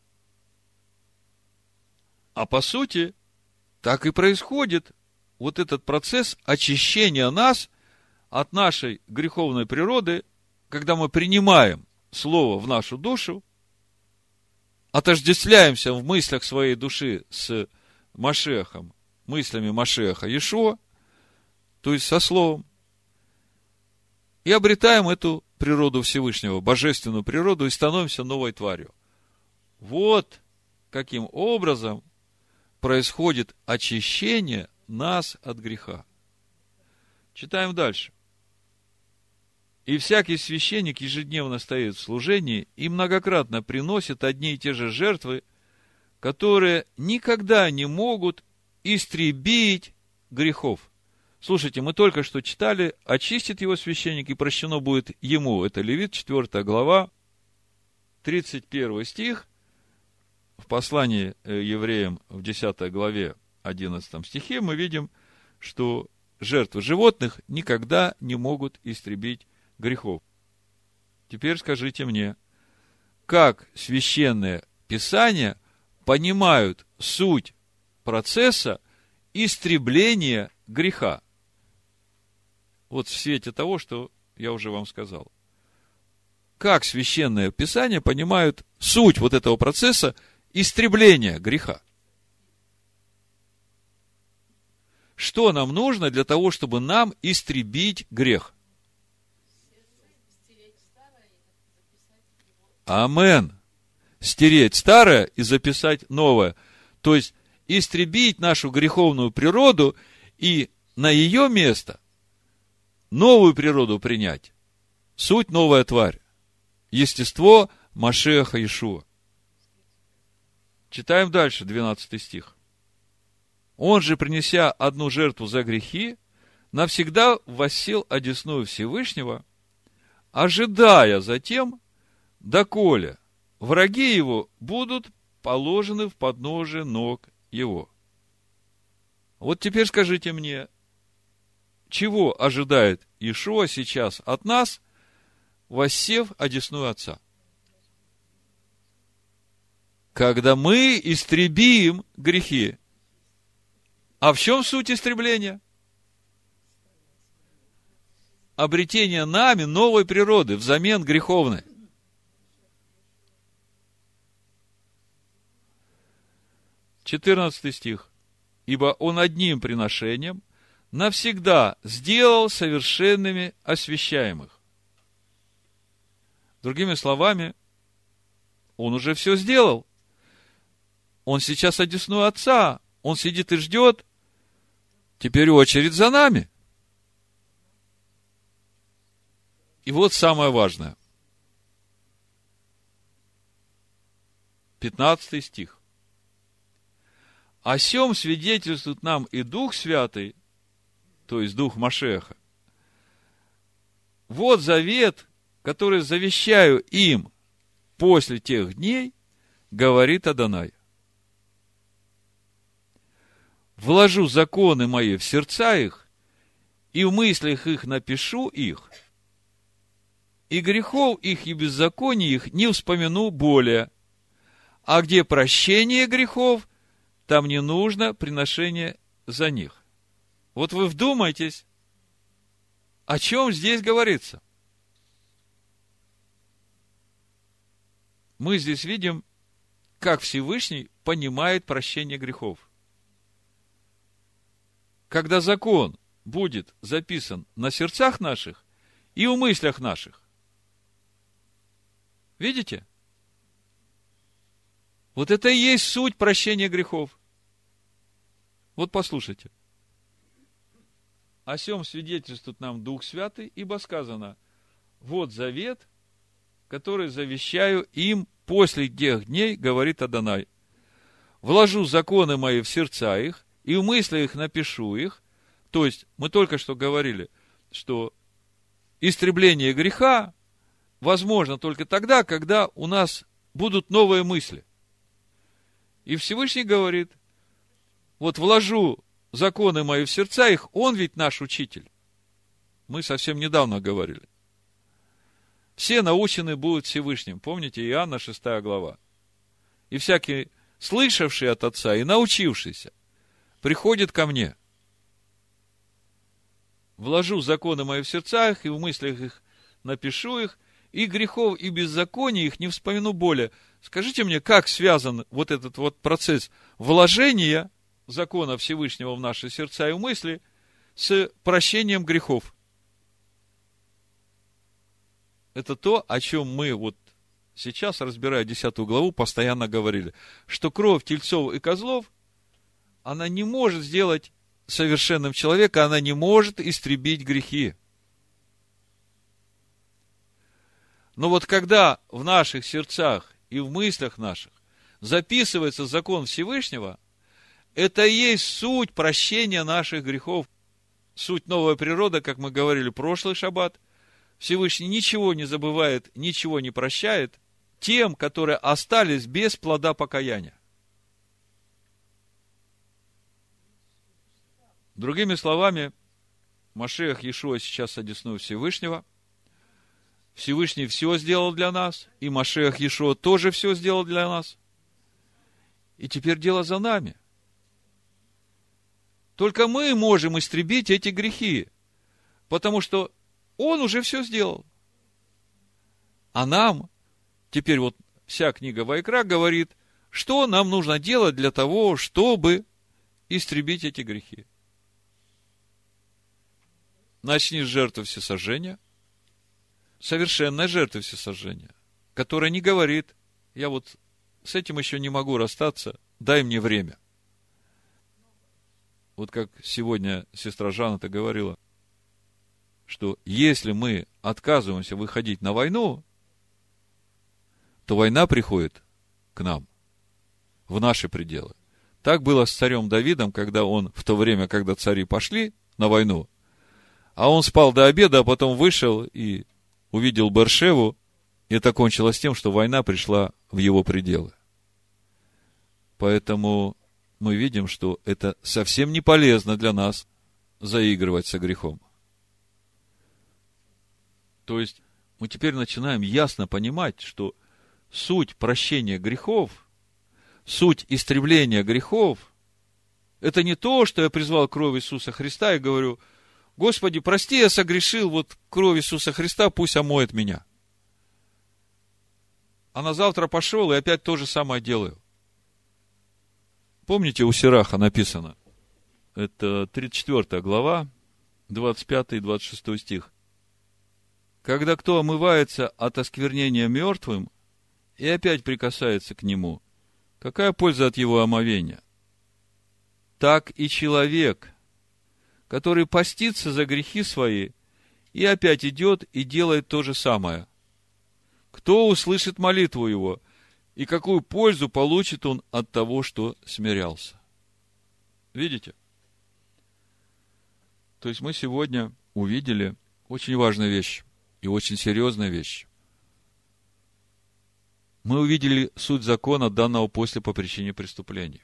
A: А по сути, так и происходит вот этот процесс очищения нас от нашей греховной природы, когда мы принимаем Слово в нашу душу, отождествляемся в мыслях своей души с Машиахом, мыслями Машиаха Иешуа, то есть со Словом, и обретаем эту природу Всевышнего, божественную природу, и становимся новой тварью. Вот каким образом происходит очищение нас от греха. Читаем дальше. И всякий священник ежедневно стоит в служении и многократно приносит одни и те же жертвы, которые никогда не могут истребить грехов. Слушайте, мы только что читали: очистит его священник, и прощено будет ему. Это Левит, 4 глава, 31 стих. В послании евреям в 10 главе, 11 стихе мы видим, что жертвы животных никогда не могут истребить грехов. Теперь скажите мне, как священное Писание понимают суть процесса истребления греха? Вот в свете того, что я уже вам сказал. Как священное Писание понимают суть вот этого процесса истребления греха? Что нам нужно для того, чтобы нам истребить грех? Амен. Стереть старое и записать новое. То есть, истребить нашу греховную природу и на ее место новую природу принять. Суть — новая тварь. Естество Машиаха Иешуа. Читаем дальше, 12 стих. Он же, принеся одну жертву за грехи, навсегда воссел одесную Всевышнего, ожидая затем, доколе враги его будут положены в подножие ног его. Вот теперь скажите мне, чего ожидает Иешуа сейчас от нас, воссев одесную Отца? Когда мы истребим грехи. А в чем суть истребления? Обретение нами новой природы взамен греховной. Четырнадцатый стих. Ибо Он одним приношением навсегда сделал совершенными освящаемых. Другими словами, Он уже все сделал. Он сейчас одесную Отца. Он сидит и ждет. Теперь очередь за нами. И вот самое важное. 15 стих. О сем свидетельствует нам и Дух Святый, то есть Дух Машеха. Вот завет, который завещаю им после тех дней, говорит Адонай. Вложу законы мои в сердца их, и в мыслях их напишу их, и грехов их и беззаконий их не вспомяну более. А где прощение грехов, там не нужно приношение за них. Вот вы вдумайтесь, о чем здесь говорится. Мы здесь видим, как Всевышний понимает прощение грехов. Когда закон будет записан на сердцах наших и в мыслях наших. Видите? Вот это и есть суть прощения грехов. Вот послушайте. О сем свидетельствует нам Дух Святый, ибо сказано: вот завет, который завещаю им после тех дней, говорит Адонай. Вложу законы мои в сердца их, и в мыслях их напишу их. То есть, мы только что говорили, что истребление греха возможно только тогда, когда у нас будут новые мысли. И Всевышний говорит: вот вложу законы мои в сердца их, он ведь наш учитель. Мы совсем недавно говорили. Все научены будут Всевышним. Помните, Иоанна 6 глава. И всякий, слышавший от Отца и научившийся, приходит ко мне. Вложу законы мои в сердцах, и в мыслях их напишу их, и грехов и беззаконий их не вспомяну более. Скажите мне, как связан вот этот вот процесс вложения закона Всевышнего в наши сердца и в мысли с прощением грехов? Это то, о чем мы вот сейчас, разбирая 10 главу, постоянно говорили, что кровь тельцов и козлов, она не может сделать совершенным человека, она не может истребить грехи. Но вот когда в наших сердцах и в мыслях наших записывается закон Всевышнего, это и есть суть прощения наших грехов. Суть новая природа, как мы говорили в прошлый шаббат. Всевышний ничего не забывает, ничего не прощает тем, которые остались без плода покаяния. Другими словами, Машиах Иешуа сейчас одесную Всевышнего. Всевышний все сделал для нас, и Машиах Иешуа тоже все сделал для нас. И теперь дело за нами. Только мы можем истребить эти грехи, потому что Он уже все сделал. А нам, теперь вот вся книга Ваикра говорит, что нам нужно делать для того, чтобы истребить эти грехи. Начни с жертвы всесожжения, совершенной жертвы всесожжения, которая не говорит: я вот с этим еще не могу расстаться, дай мне время. Вот как сегодня сестра Жанна-то говорила, что если мы отказываемся выходить на войну, то война приходит к нам, в наши пределы. Так было с царем Давидом, когда он, в то время, когда цари пошли на войну, А он спал до обеда, а потом вышел и увидел Бершеву, и это кончилось тем, что война пришла в его пределы. Поэтому мы видим, что это совсем не полезно для нас заигрывать со грехом. То есть, мы теперь начинаем ясно понимать, что суть прощения грехов, суть истребления грехов, это не то, что я призвал кровь Иисуса Христа и говорю: Господи, прости, я согрешил, вот кровь Иисуса Христа пусть омоет меня. А на завтра пошел и опять то же самое делаю. Помните, у Сираха написано, это 34 глава, 25 и 26 стих. Когда кто омывается от осквернения мертвым и опять прикасается к нему, какая польза от его омовения? Так и человек, который постится за грехи свои и опять идет и делает то же самое. Кто услышит молитву его, и какую пользу получит он от того, что смирялся? Видите? То есть мы сегодня увидели очень важную вещь и очень серьезную вещь. Мы увидели суть закона, данного после по причине преступлений.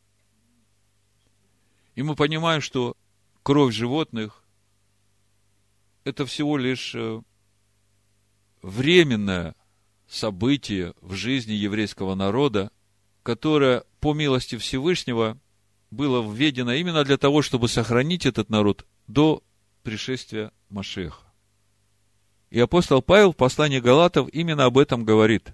A: И мы понимаем, что кровь животных – это всего лишь временное событие в жизни еврейского народа, которое по милости Всевышнего было введено именно для того, чтобы сохранить этот народ до пришествия Машиаха. И апостол Павел в послании Галатов именно об этом говорит.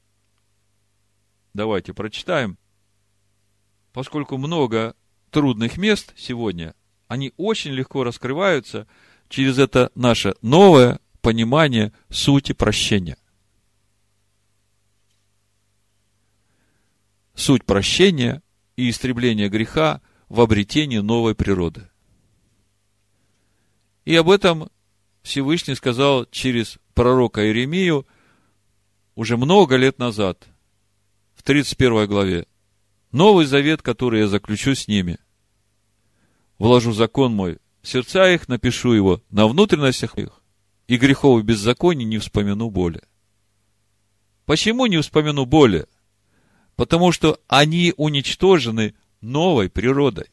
A: Давайте прочитаем. Поскольку много трудных мест сегодня, они очень легко раскрываются через это наше новое понимание сути прощения. Суть прощения и истребления греха в обретении новой природы. И об этом Всевышний сказал через пророка Иеремию уже много лет назад, в 31 главе. Новый завет, который я заключу с ними. Вложу закон мой в сердца их, напишу его на внутренностях их, и грехов и беззаконий не вспомяну более. Почему не вспомяну более? Потому что они уничтожены новой природой.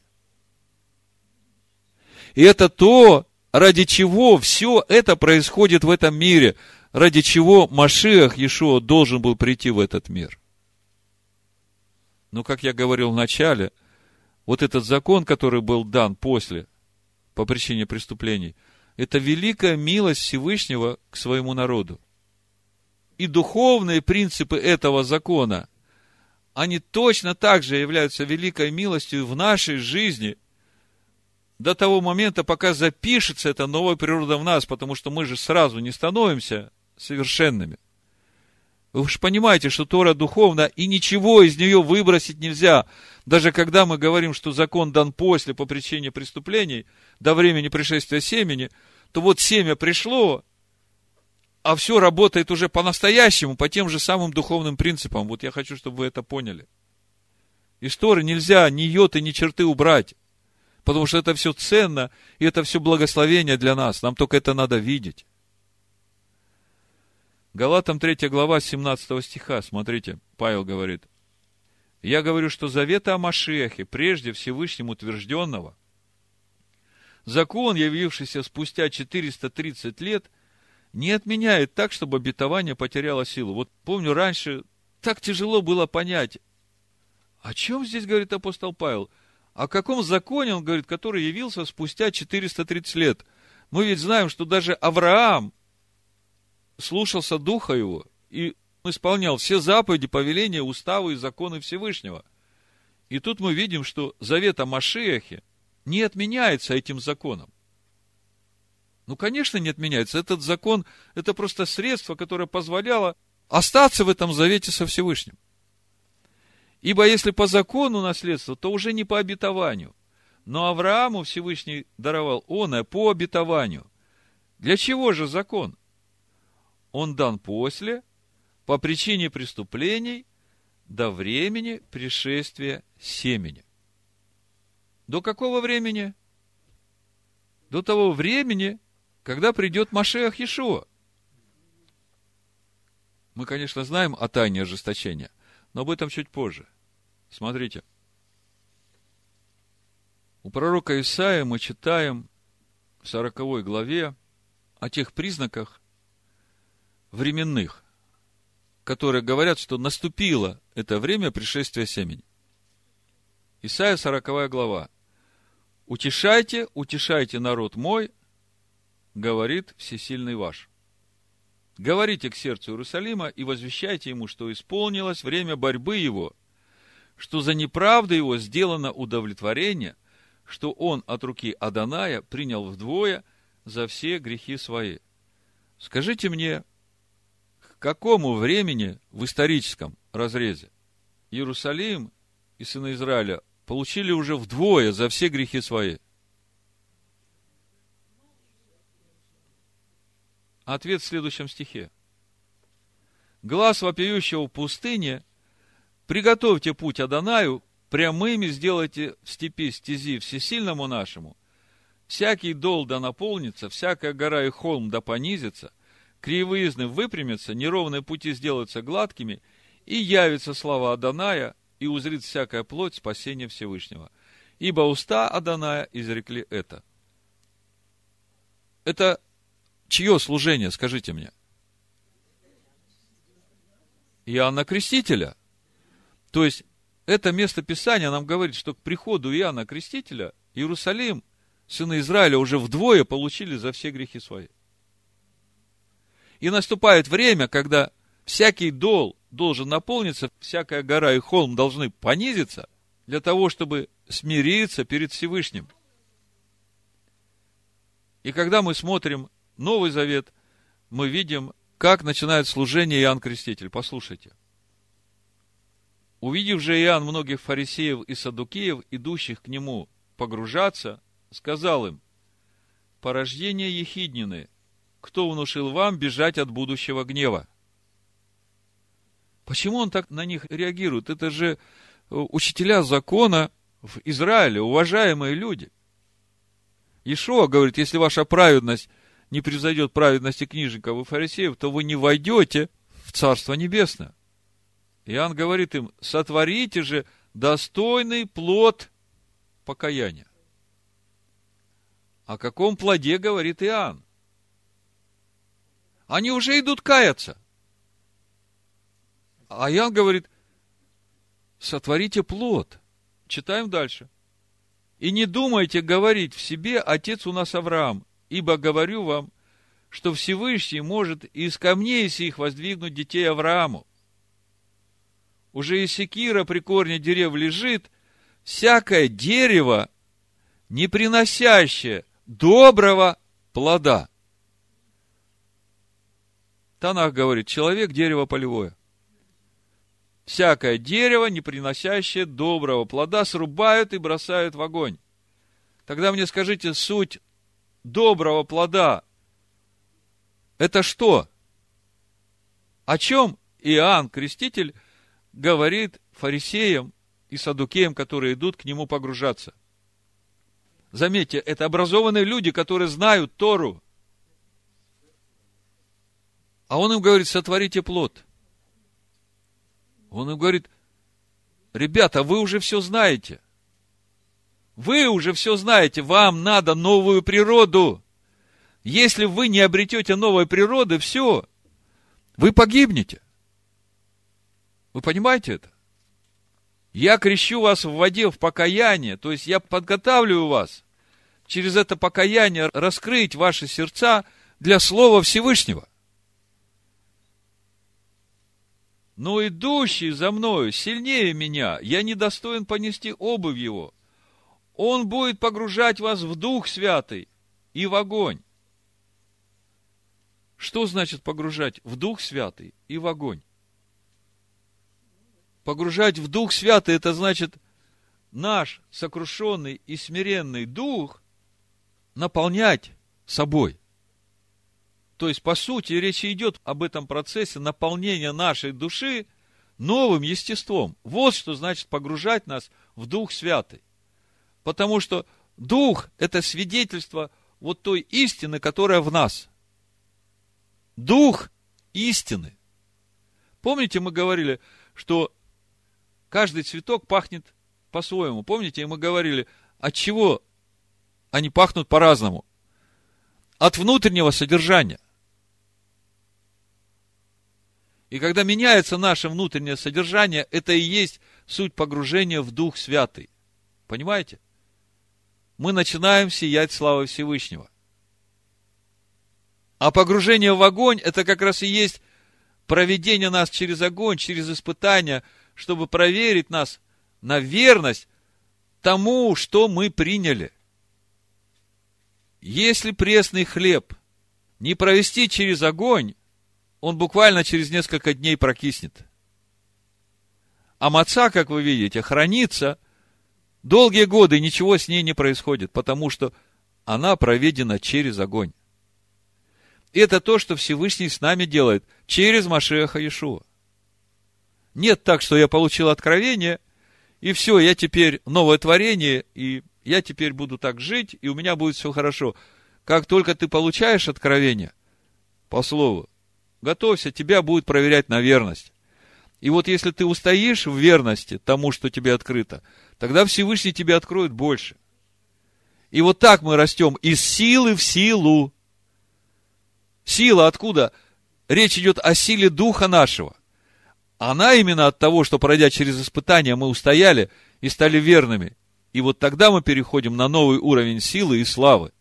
A: И это то, ради чего все это происходит в этом мире, ради чего Машиах Иешуа должен был прийти в этот мир. Но, как я говорил в начале, вот этот закон, который был дан после, по причине преступлений, это великая милость Всевышнего к своему народу. И духовные принципы этого закона, они точно так же являются великой милостью в нашей жизни до того момента, пока запишется эта новая природа в нас, потому что мы же сразу не становимся совершенными. Вы же понимаете, что Тора духовна, и ничего из нее выбросить нельзя. Даже когда мы говорим, что закон дан после, по причине преступлений, до времени пришествия семени, то вот семя пришло, а все работает уже по-настоящему, по тем же самым духовным принципам. Вот я хочу, чтобы вы это поняли. Из Торы нельзя ни йоты, ни черты убрать, потому что это все ценно, и это все благословение для нас. Нам только это надо видеть. Галатам 3 глава 17 стиха, смотрите, Павел говорит: «Я говорю, что завета о Машиахе, прежде Всевышним утвержденного, закон, явившийся спустя 430 лет, не отменяет так, чтобы обетование потеряло силу». Вот помню, раньше так тяжело было понять, о чем здесь говорит апостол Павел, о каком законе он говорит, который явился спустя 430 лет. Мы ведь знаем, что даже Авраам слушался Духа Его и исполнял все заповеди, повеления, уставы и законы Всевышнего. И тут мы видим, что завет о Машиахе не отменяется этим законом. Ну, конечно, не отменяется. Этот закон – это просто средство, которое позволяло остаться в этом завете со Всевышним. Ибо если по закону наследство, то уже не по обетованию. Но Аврааму Всевышний даровал оное по обетованию. Для чего же закон? Он дан после, по причине преступлений, до времени пришествия семени. До какого времени? До того времени, когда придет Машиах Иешуа. Мы, конечно, знаем о тайне ожесточения, но об этом чуть позже. Смотрите. У пророка Исаии мы читаем в 40 главе о тех признаках временных, которые говорят, что наступило это время пришествия семени. Исайя 40 глава. «Утешайте, утешайте народ мой, говорит всесильный ваш. Говорите к сердцу Иерусалима и возвещайте ему, что исполнилось время борьбы его, что за неправду его сделано удовлетворение, что он от руки Адоная принял вдвое за все грехи свои». Скажите мне, к какому времени в историческом разрезе Иерусалим и сыны Израиля получили уже вдвое за все грехи свои? Ответ в следующем стихе. «Глас вопиющего в пустыне, приготовьте путь Адонаю, прямыми сделайте в степи стези всесильному нашему. Всякий дол да наполнится, всякая гора и холм да понизится, кривизны выпрямятся, неровные пути сделаются гладкими, и явится слава Адоная, и узрит всякая плоть спасения Всевышнего. Ибо уста Адоная изрекли это». Это чье служение, скажите мне? Иоанна Крестителя. То есть, это место Писания нам говорит, что к приходу Иоанна Крестителя Иерусалим, сыны Израиля, уже вдвое получили за все грехи свои. И наступает время, когда всякий дол должен наполниться, всякая гора и холм должны понизиться, для того, чтобы смириться перед Всевышним. И когда мы смотрим Новый Завет, мы видим, как начинает служение Иоанн Креститель. Послушайте. «Увидев же Иоанн многих фарисеев и саддукеев, идущих к нему погружаться, сказал им: порождение ехиднины, кто внушил вам бежать от будущего гнева?» Почему он так на них реагирует? Это же учителя закона в Израиле, уважаемые люди. Иешуа говорит, если ваша праведность не превзойдет праведности книжников и фарисеев, то вы не войдете в Царство Небесное. Иоанн говорит им: сотворите же достойный плод покаяния. О каком плоде говорит Иоанн? Они уже идут каяться. А Иоанн говорит: сотворите плод. Читаем дальше. «И не думайте говорить в себе: отец у нас Авраам, ибо говорю вам, что Всевышний может из камней сих воздвигнуть детей Аврааму. Уже и секира при корне дерев лежит, всякое дерево, не приносящее доброго плода». Танах говорит: человек – дерево полевое. Всякое дерево, не приносящее доброго плода, срубают и бросают в огонь. Тогда мне скажите, суть доброго плода – это что? О чем Иоанн Креститель говорит фарисеям и саддукеям, которые идут к нему погружаться? Заметьте, это образованные люди, которые знают Тору. А он им говорит: сотворите плод. Он им говорит: ребята, вы уже все знаете. Вы уже все знаете, вам надо новую природу. Если вы не обретете новой природы, все, вы погибнете. Вы понимаете это? Я крещу вас в воде в покаяние, то есть я подготавливаю вас через это покаяние раскрыть ваши сердца для Слова Всевышнего. Но идущий за мною сильнее меня, я недостоин понести обувь его. Он будет погружать вас в Дух Святый и в огонь. Что значит погружать в Дух Святый и в огонь? Погружать в Дух Святый, это значит наш сокрушенный и смиренный дух наполнять собой. То есть, по сути, речь идет об этом процессе наполнения нашей души новым естеством. Вот что значит погружать нас в Дух Святый. Потому что Дух – это свидетельство вот той истины, которая в нас. Дух истины. Помните, мы говорили, что каждый цветок пахнет по-своему. Помните, мы говорили, от чего они пахнут по-разному? От внутреннего содержания. И когда меняется наше внутреннее содержание, это и есть суть погружения в Дух Святый. Понимаете? Мы начинаем сиять славой Всевышнего. А погружение в огонь, это как раз и есть проведение нас через огонь, через испытания, чтобы проверить нас на верность тому, что мы приняли. Если пресный хлеб не провести через огонь, он буквально через несколько дней прокиснет. А маца, как вы видите, хранится долгие годы, и ничего с ней не происходит, потому что она проведена через огонь. И это то, что Всевышний с нами делает через Машиаха Иешуа. Нет так, что я получил откровение, и все, я теперь новое творение, и я теперь буду так жить, и у меня будет все хорошо. Как только ты получаешь откровение, по слову, готовься, тебя будет проверять на верность. И вот если ты устоишь в верности тому, что тебе открыто, тогда Всевышний тебе откроет больше. И вот так мы растем из силы в силу. Сила откуда? Речь идет о силе Духа нашего. Она именно от того, что, пройдя через испытания, мы устояли и стали верными. И вот тогда мы переходим на новый уровень силы и славы.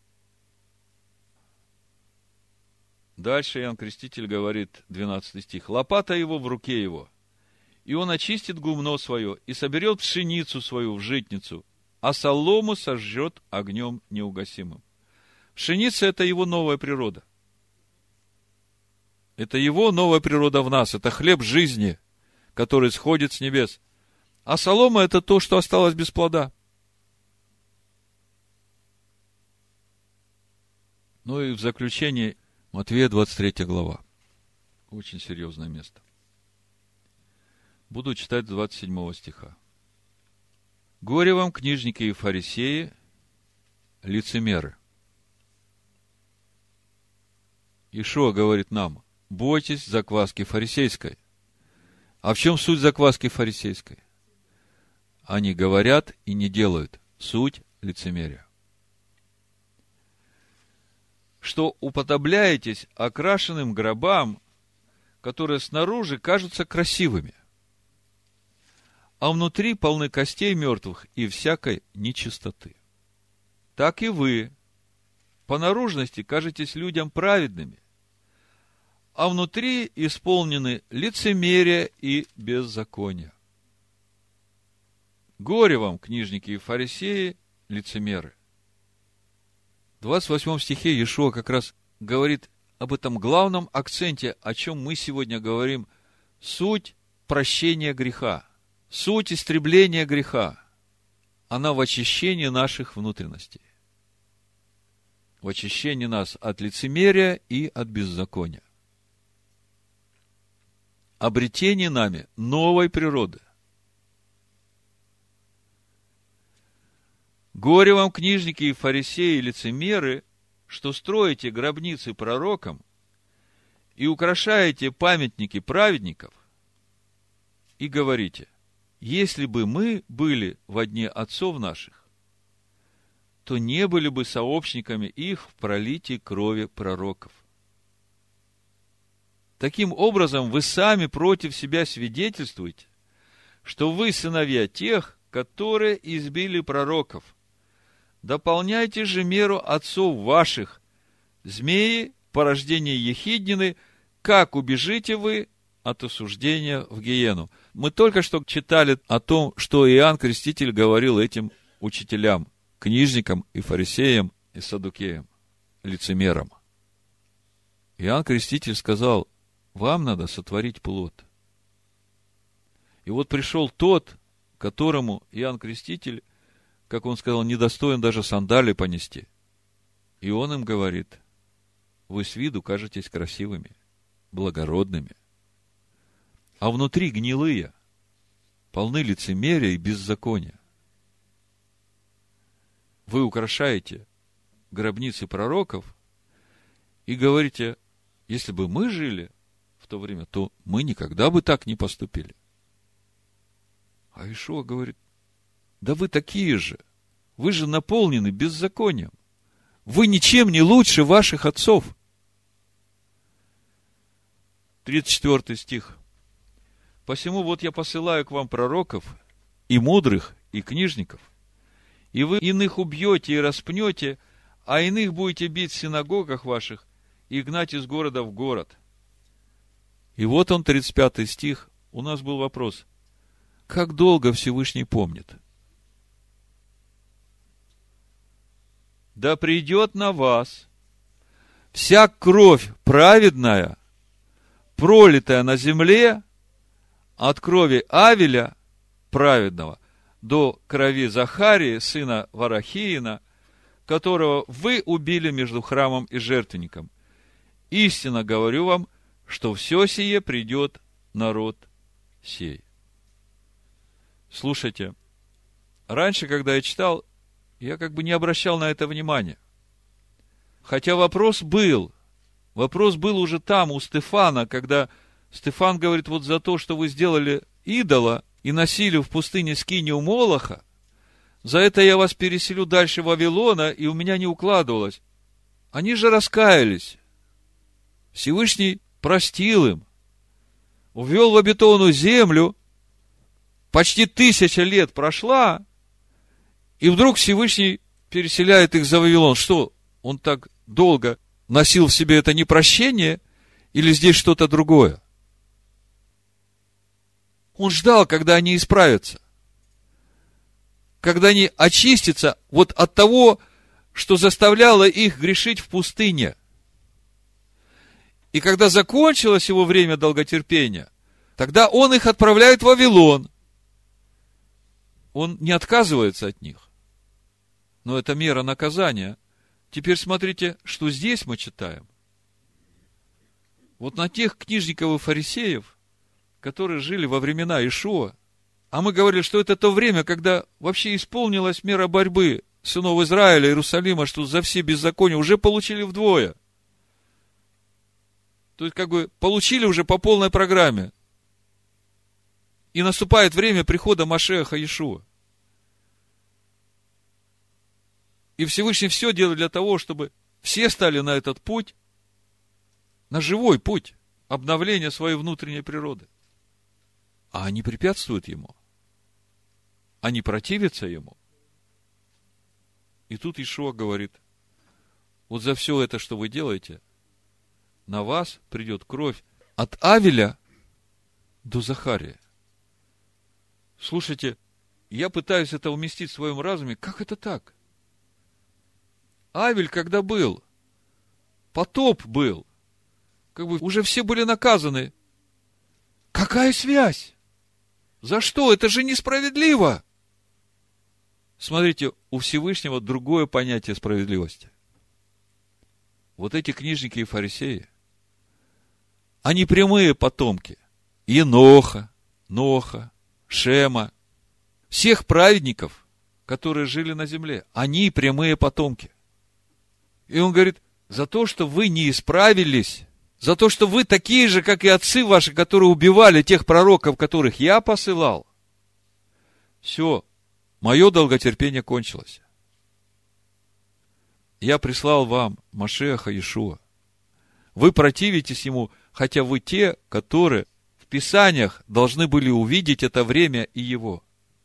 A: Дальше Иоанн Креститель говорит, 12 стих. «Лопата его в руке его, и он очистит гумно свое, и соберет пшеницу свою в житницу, а солому сожжет огнем неугасимым». Пшеница – это его новая природа. Это его новая природа в нас. Это хлеб жизни, который сходит с небес. А солома – это то, что осталось без плода. Ну и в заключение Матфея 23 глава. Очень серьезное место. Буду читать с 27 стиха. «Горе вам, книжники и фарисеи, лицемеры». Иешуа говорит нам, бойтесь закваски фарисейской. А в чем суть закваски фарисейской? Они говорят и не делают. Суть лицемерия. Что уподобляетесь окрашенным гробам, которые снаружи кажутся красивыми, а внутри полны костей мертвых и всякой нечистоты. Так и вы по наружности кажетесь людям праведными, а внутри исполнены лицемерия и беззакония. Горе вам, книжники и фарисеи, лицемеры. В 28 стихе Иешуа как раз говорит об этом главном акценте, о чем мы сегодня говорим. Суть прощения греха, суть истребления греха, она в очищении наших внутренностей. В очищении нас от лицемерия и от беззакония. Обретение нами новой природы. Горе вам, книжники и фарисеи, лицемеры, что строите гробницы пророкам и украшаете памятники праведников, и говорите, если бы мы были во дне отцов наших, то не были бы сообщниками их в пролитии крови пророков. Таким образом, вы сами против себя свидетельствуете, что вы сыновья тех, которые избили пророков. Дополняйте же меру отцов ваших, змеи, порождение ехиднины, как убежите вы от осуждения в гиену. Мы только что читали о том, что Иоанн Креститель говорил этим учителям, книжникам и фарисеям и саддукеям, лицемерам. Иоанн Креститель сказал, вам надо сотворить плод. И вот пришел тот, которому Иоанн Креститель, как он сказал, недостоин даже сандалии понести. И он им говорит, вы с виду кажетесь красивыми, благородными, а внутри гнилые, полны лицемерия и беззакония. Вы украшаете гробницы пророков и говорите, если бы мы жили в то время, то мы никогда бы так не поступили. А Иешуа говорит, да вы такие же, вы же наполнены беззаконием, вы ничем не лучше ваших отцов. 34 стих. Посему вот я посылаю к вам пророков, и мудрых, и книжников, и вы иных убьете и распнете, а иных будете бить в синагогах ваших и гнать из города в город. И вот он, 35 стих. У нас был вопрос. Как долго Всевышний помнит? Да придет на вас вся кровь праведная, пролитая на земле, от крови Авеля праведного до крови Захарии, сына Варахиина, которого вы убили между храмом и жертвенником. Истинно говорю вам, что все сие придет народ сей. Слушайте, раньше, когда я читал, я как бы не обращал на это внимания. Хотя вопрос был уже там, у Стефана, когда Стефан говорит, вот за то, что вы сделали идола и носили в пустыне скинию Молоха, за это я вас переселю дальше Вавилона, и у меня не укладывалось. Они же раскаялись. Всевышний простил им, увел в обетованную землю, почти 1000 лет прошла, и вдруг Всевышний переселяет их за Вавилон. Что, он так долго носил в себе это непрощение, или здесь что-то другое? Он ждал, когда они исправятся, когда они очистятся вот от того, что заставляло их грешить в пустыне. И когда закончилось его время долготерпения, тогда он их отправляет в Вавилон. Он не отказывается от них. Но это мера наказания. Теперь смотрите, что здесь мы читаем. Вот на тех книжников и фарисеев, которые жили во времена Иешуа, а мы говорили, что это то время, когда вообще исполнилась мера борьбы сынов Израиля, Иерусалима, что за все беззакония уже получили вдвое. То есть, как бы, получили уже по полной программе. И наступает время прихода Машиаха Иешуа. И Всевышний все делает для того, чтобы все стали на этот путь, на живой путь обновления своей внутренней природы. А они препятствуют ему. Они противятся ему. И тут Иешуа говорит, вот за все это, что вы делаете, на вас придет кровь от Авеля до Захария. Слушайте, я пытаюсь это уместить в своем разуме. Как это так? Авель, когда был, потоп был, как бы уже все были наказаны. Какая связь? За что? Это же несправедливо. Смотрите, у Всевышнего другое понятие справедливости. Вот эти книжники и фарисеи, они прямые потомки Еноха, Ноха, Шема, всех праведников, которые жили на земле. Они прямые потомки. И он говорит, за то, что вы не исправились, за то, что вы такие же, как и отцы ваши, которые убивали тех пророков, которых я посылал, все, мое долготерпение кончилось. Я прислал вам Машиаха Иешуа. Вы противитесь ему, хотя вы те, которые в Писаниях должны были увидеть это время и его.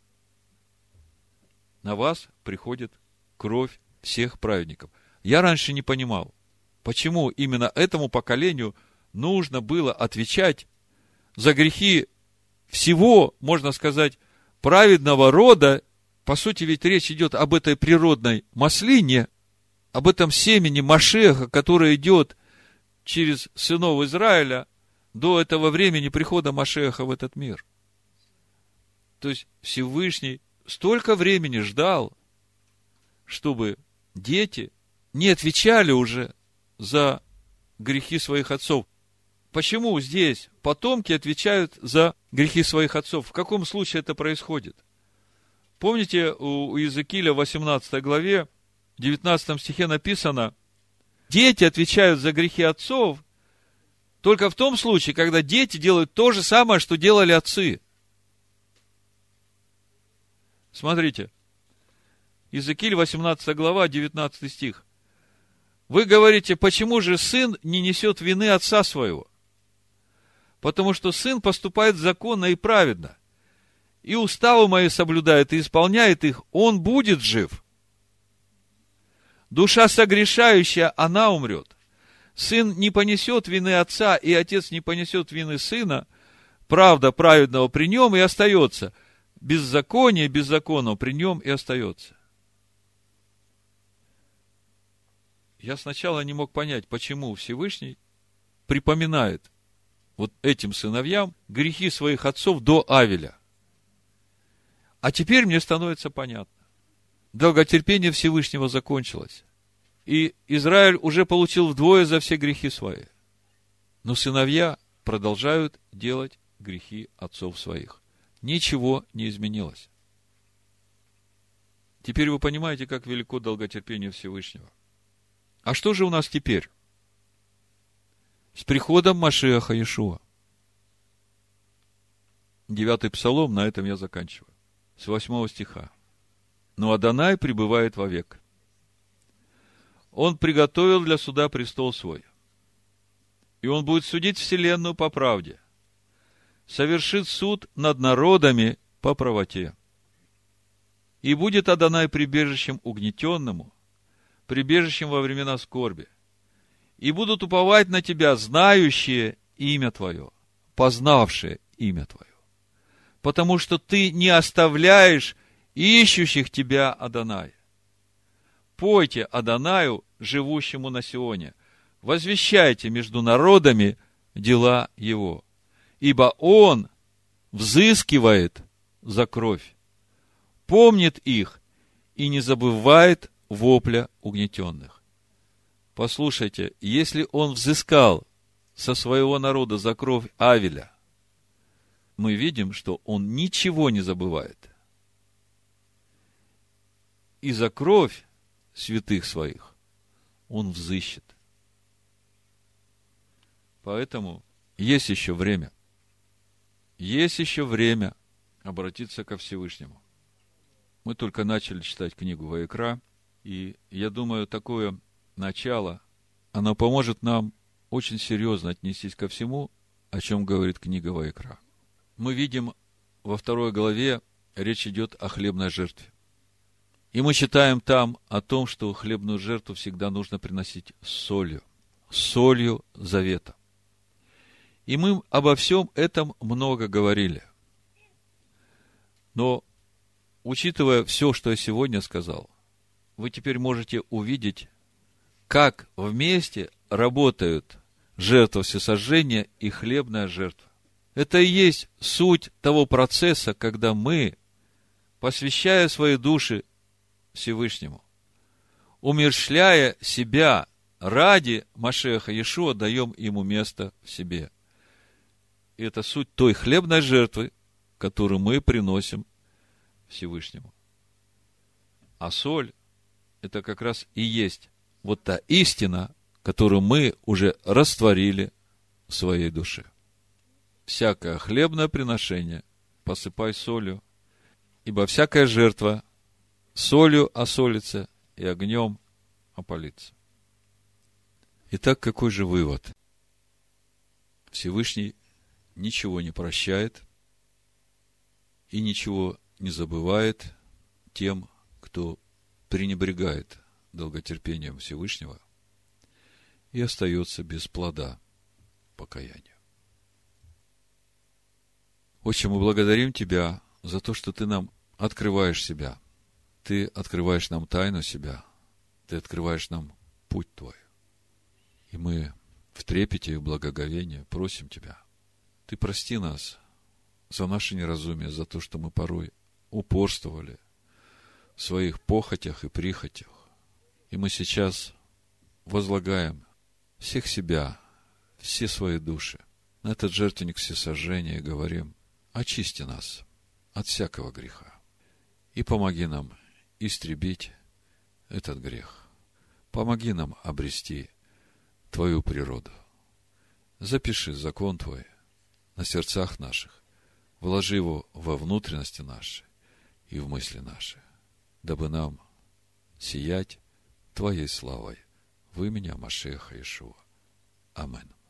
A: На вас приходит кровь всех праведников. Я раньше не понимал, почему именно этому поколению нужно было отвечать за грехи всего, можно сказать, праведного рода. По сути, ведь речь идет об этой природной маслине, об этом семени Машиаха, которое идет через сынов Израиля до этого времени прихода Машиаха в этот мир. То есть Всевышний столько времени ждал, чтобы дети не отвечали уже за грехи своих отцов. Почему здесь потомки отвечают за грехи своих отцов? В каком случае это происходит? Помните, у Иезекииля в 18 главе в 19 стихе написано: дети отвечают за грехи отцов только в том случае, когда дети делают то же самое, что делали отцы. Смотрите, Иезекииль, 18 глава, 19 стих. Вы говорите, почему же сын не несет вины отца своего? Потому что сын поступает законно и праведно, и уставы мои соблюдает и исполняет их, он будет жив. Душа согрешающая, она умрет. Сын не понесет вины отца, и отец не понесет вины сына, правда праведного при нем и остается. Беззаконие беззаконного при нем и остается. Я сначала не мог понять, почему Всевышний припоминает вот этим сыновьям грехи своих отцов до Авеля. А теперь мне становится понятно. Долготерпение Всевышнего закончилось. И Израиль уже получил вдвое за все грехи свои. Но сыновья продолжают делать грехи отцов своих. Ничего не изменилось. Теперь вы понимаете, как велико долготерпение Всевышнего. А что же у нас теперь? С приходом Машиаха Иешуа. 9 Псалом, на этом я заканчиваю. С 8 стиха. Но Адонай пребывает вовек. Он приготовил для суда престол свой. И он будет судить вселенную по правде. Совершит суд над народами по правоте. И будет Адонай прибежищем угнетенному, прибежищем во времена скорби. И будут уповать на тебя знающие имя твое, познавшие имя твое. Потому что ты не оставляешь ищущих тебя, Адонай. Пойте Адонаю, живущему на Сионе, возвещайте между народами дела его, ибо он взыскивает за кровь, помнит их и не забывает вопля угнетенных. Послушайте, если он взыскал со своего народа за кровь Авеля, мы видим, что он ничего не забывает. И за кровь святых своих он взыщет. Поэтому есть еще время. Есть еще время обратиться ко Всевышнему. Мы только начали читать книгу Ваикра, и я думаю, такое начало, оно поможет нам очень серьезно отнестись ко всему, о чем говорит книга Ваикра. Мы видим во 2 главе, речь идет о хлебной жертве. И мы читаем там о том, что хлебную жертву всегда нужно приносить с солью завета. И мы обо всем этом много говорили. Но, учитывая все, что я сегодня сказал, вы теперь можете увидеть, как вместе работают жертва всесожжения и хлебная жертва. Это и есть суть того процесса, когда мы, посвящая свои души Всевышнему, умерщвляя себя ради Машиаха Иешуа, даем ему место в себе. И это суть той хлебной жертвы, которую мы приносим Всевышнему. А соль – это как раз и есть вот та истина, которую мы уже растворили в своей душе. Всякое хлебное приношение посыпай солью, ибо всякая жертва солью осолится и огнем опалится. Итак, какой же вывод? Всевышний ничего не прощает и ничего не забывает тем, кто пренебрегает долготерпением Всевышнего и остается без плода покаяния. Отче, мы благодарим Тебя за то, что Ты нам открываешь себя. Ты открываешь нам тайну себя. Ты открываешь нам путь Твой. И мы в трепете и в благоговении просим Тебя. Ты прости нас за наше неразумие, за то, что мы порой упорствовали в своих похотях и прихотях. И мы сейчас возлагаем всех себя, все свои души на этот жертвенник всесожжения и говорим: очисти нас от всякого греха и помоги нам истребить этот грех. Помоги нам обрести Твою природу. Запиши закон Твой на сердцах наших, вложи его во внутренности наши и в мысли наши, дабы нам сиять Твоей славой в имени Машеха Иешуа. Аминь.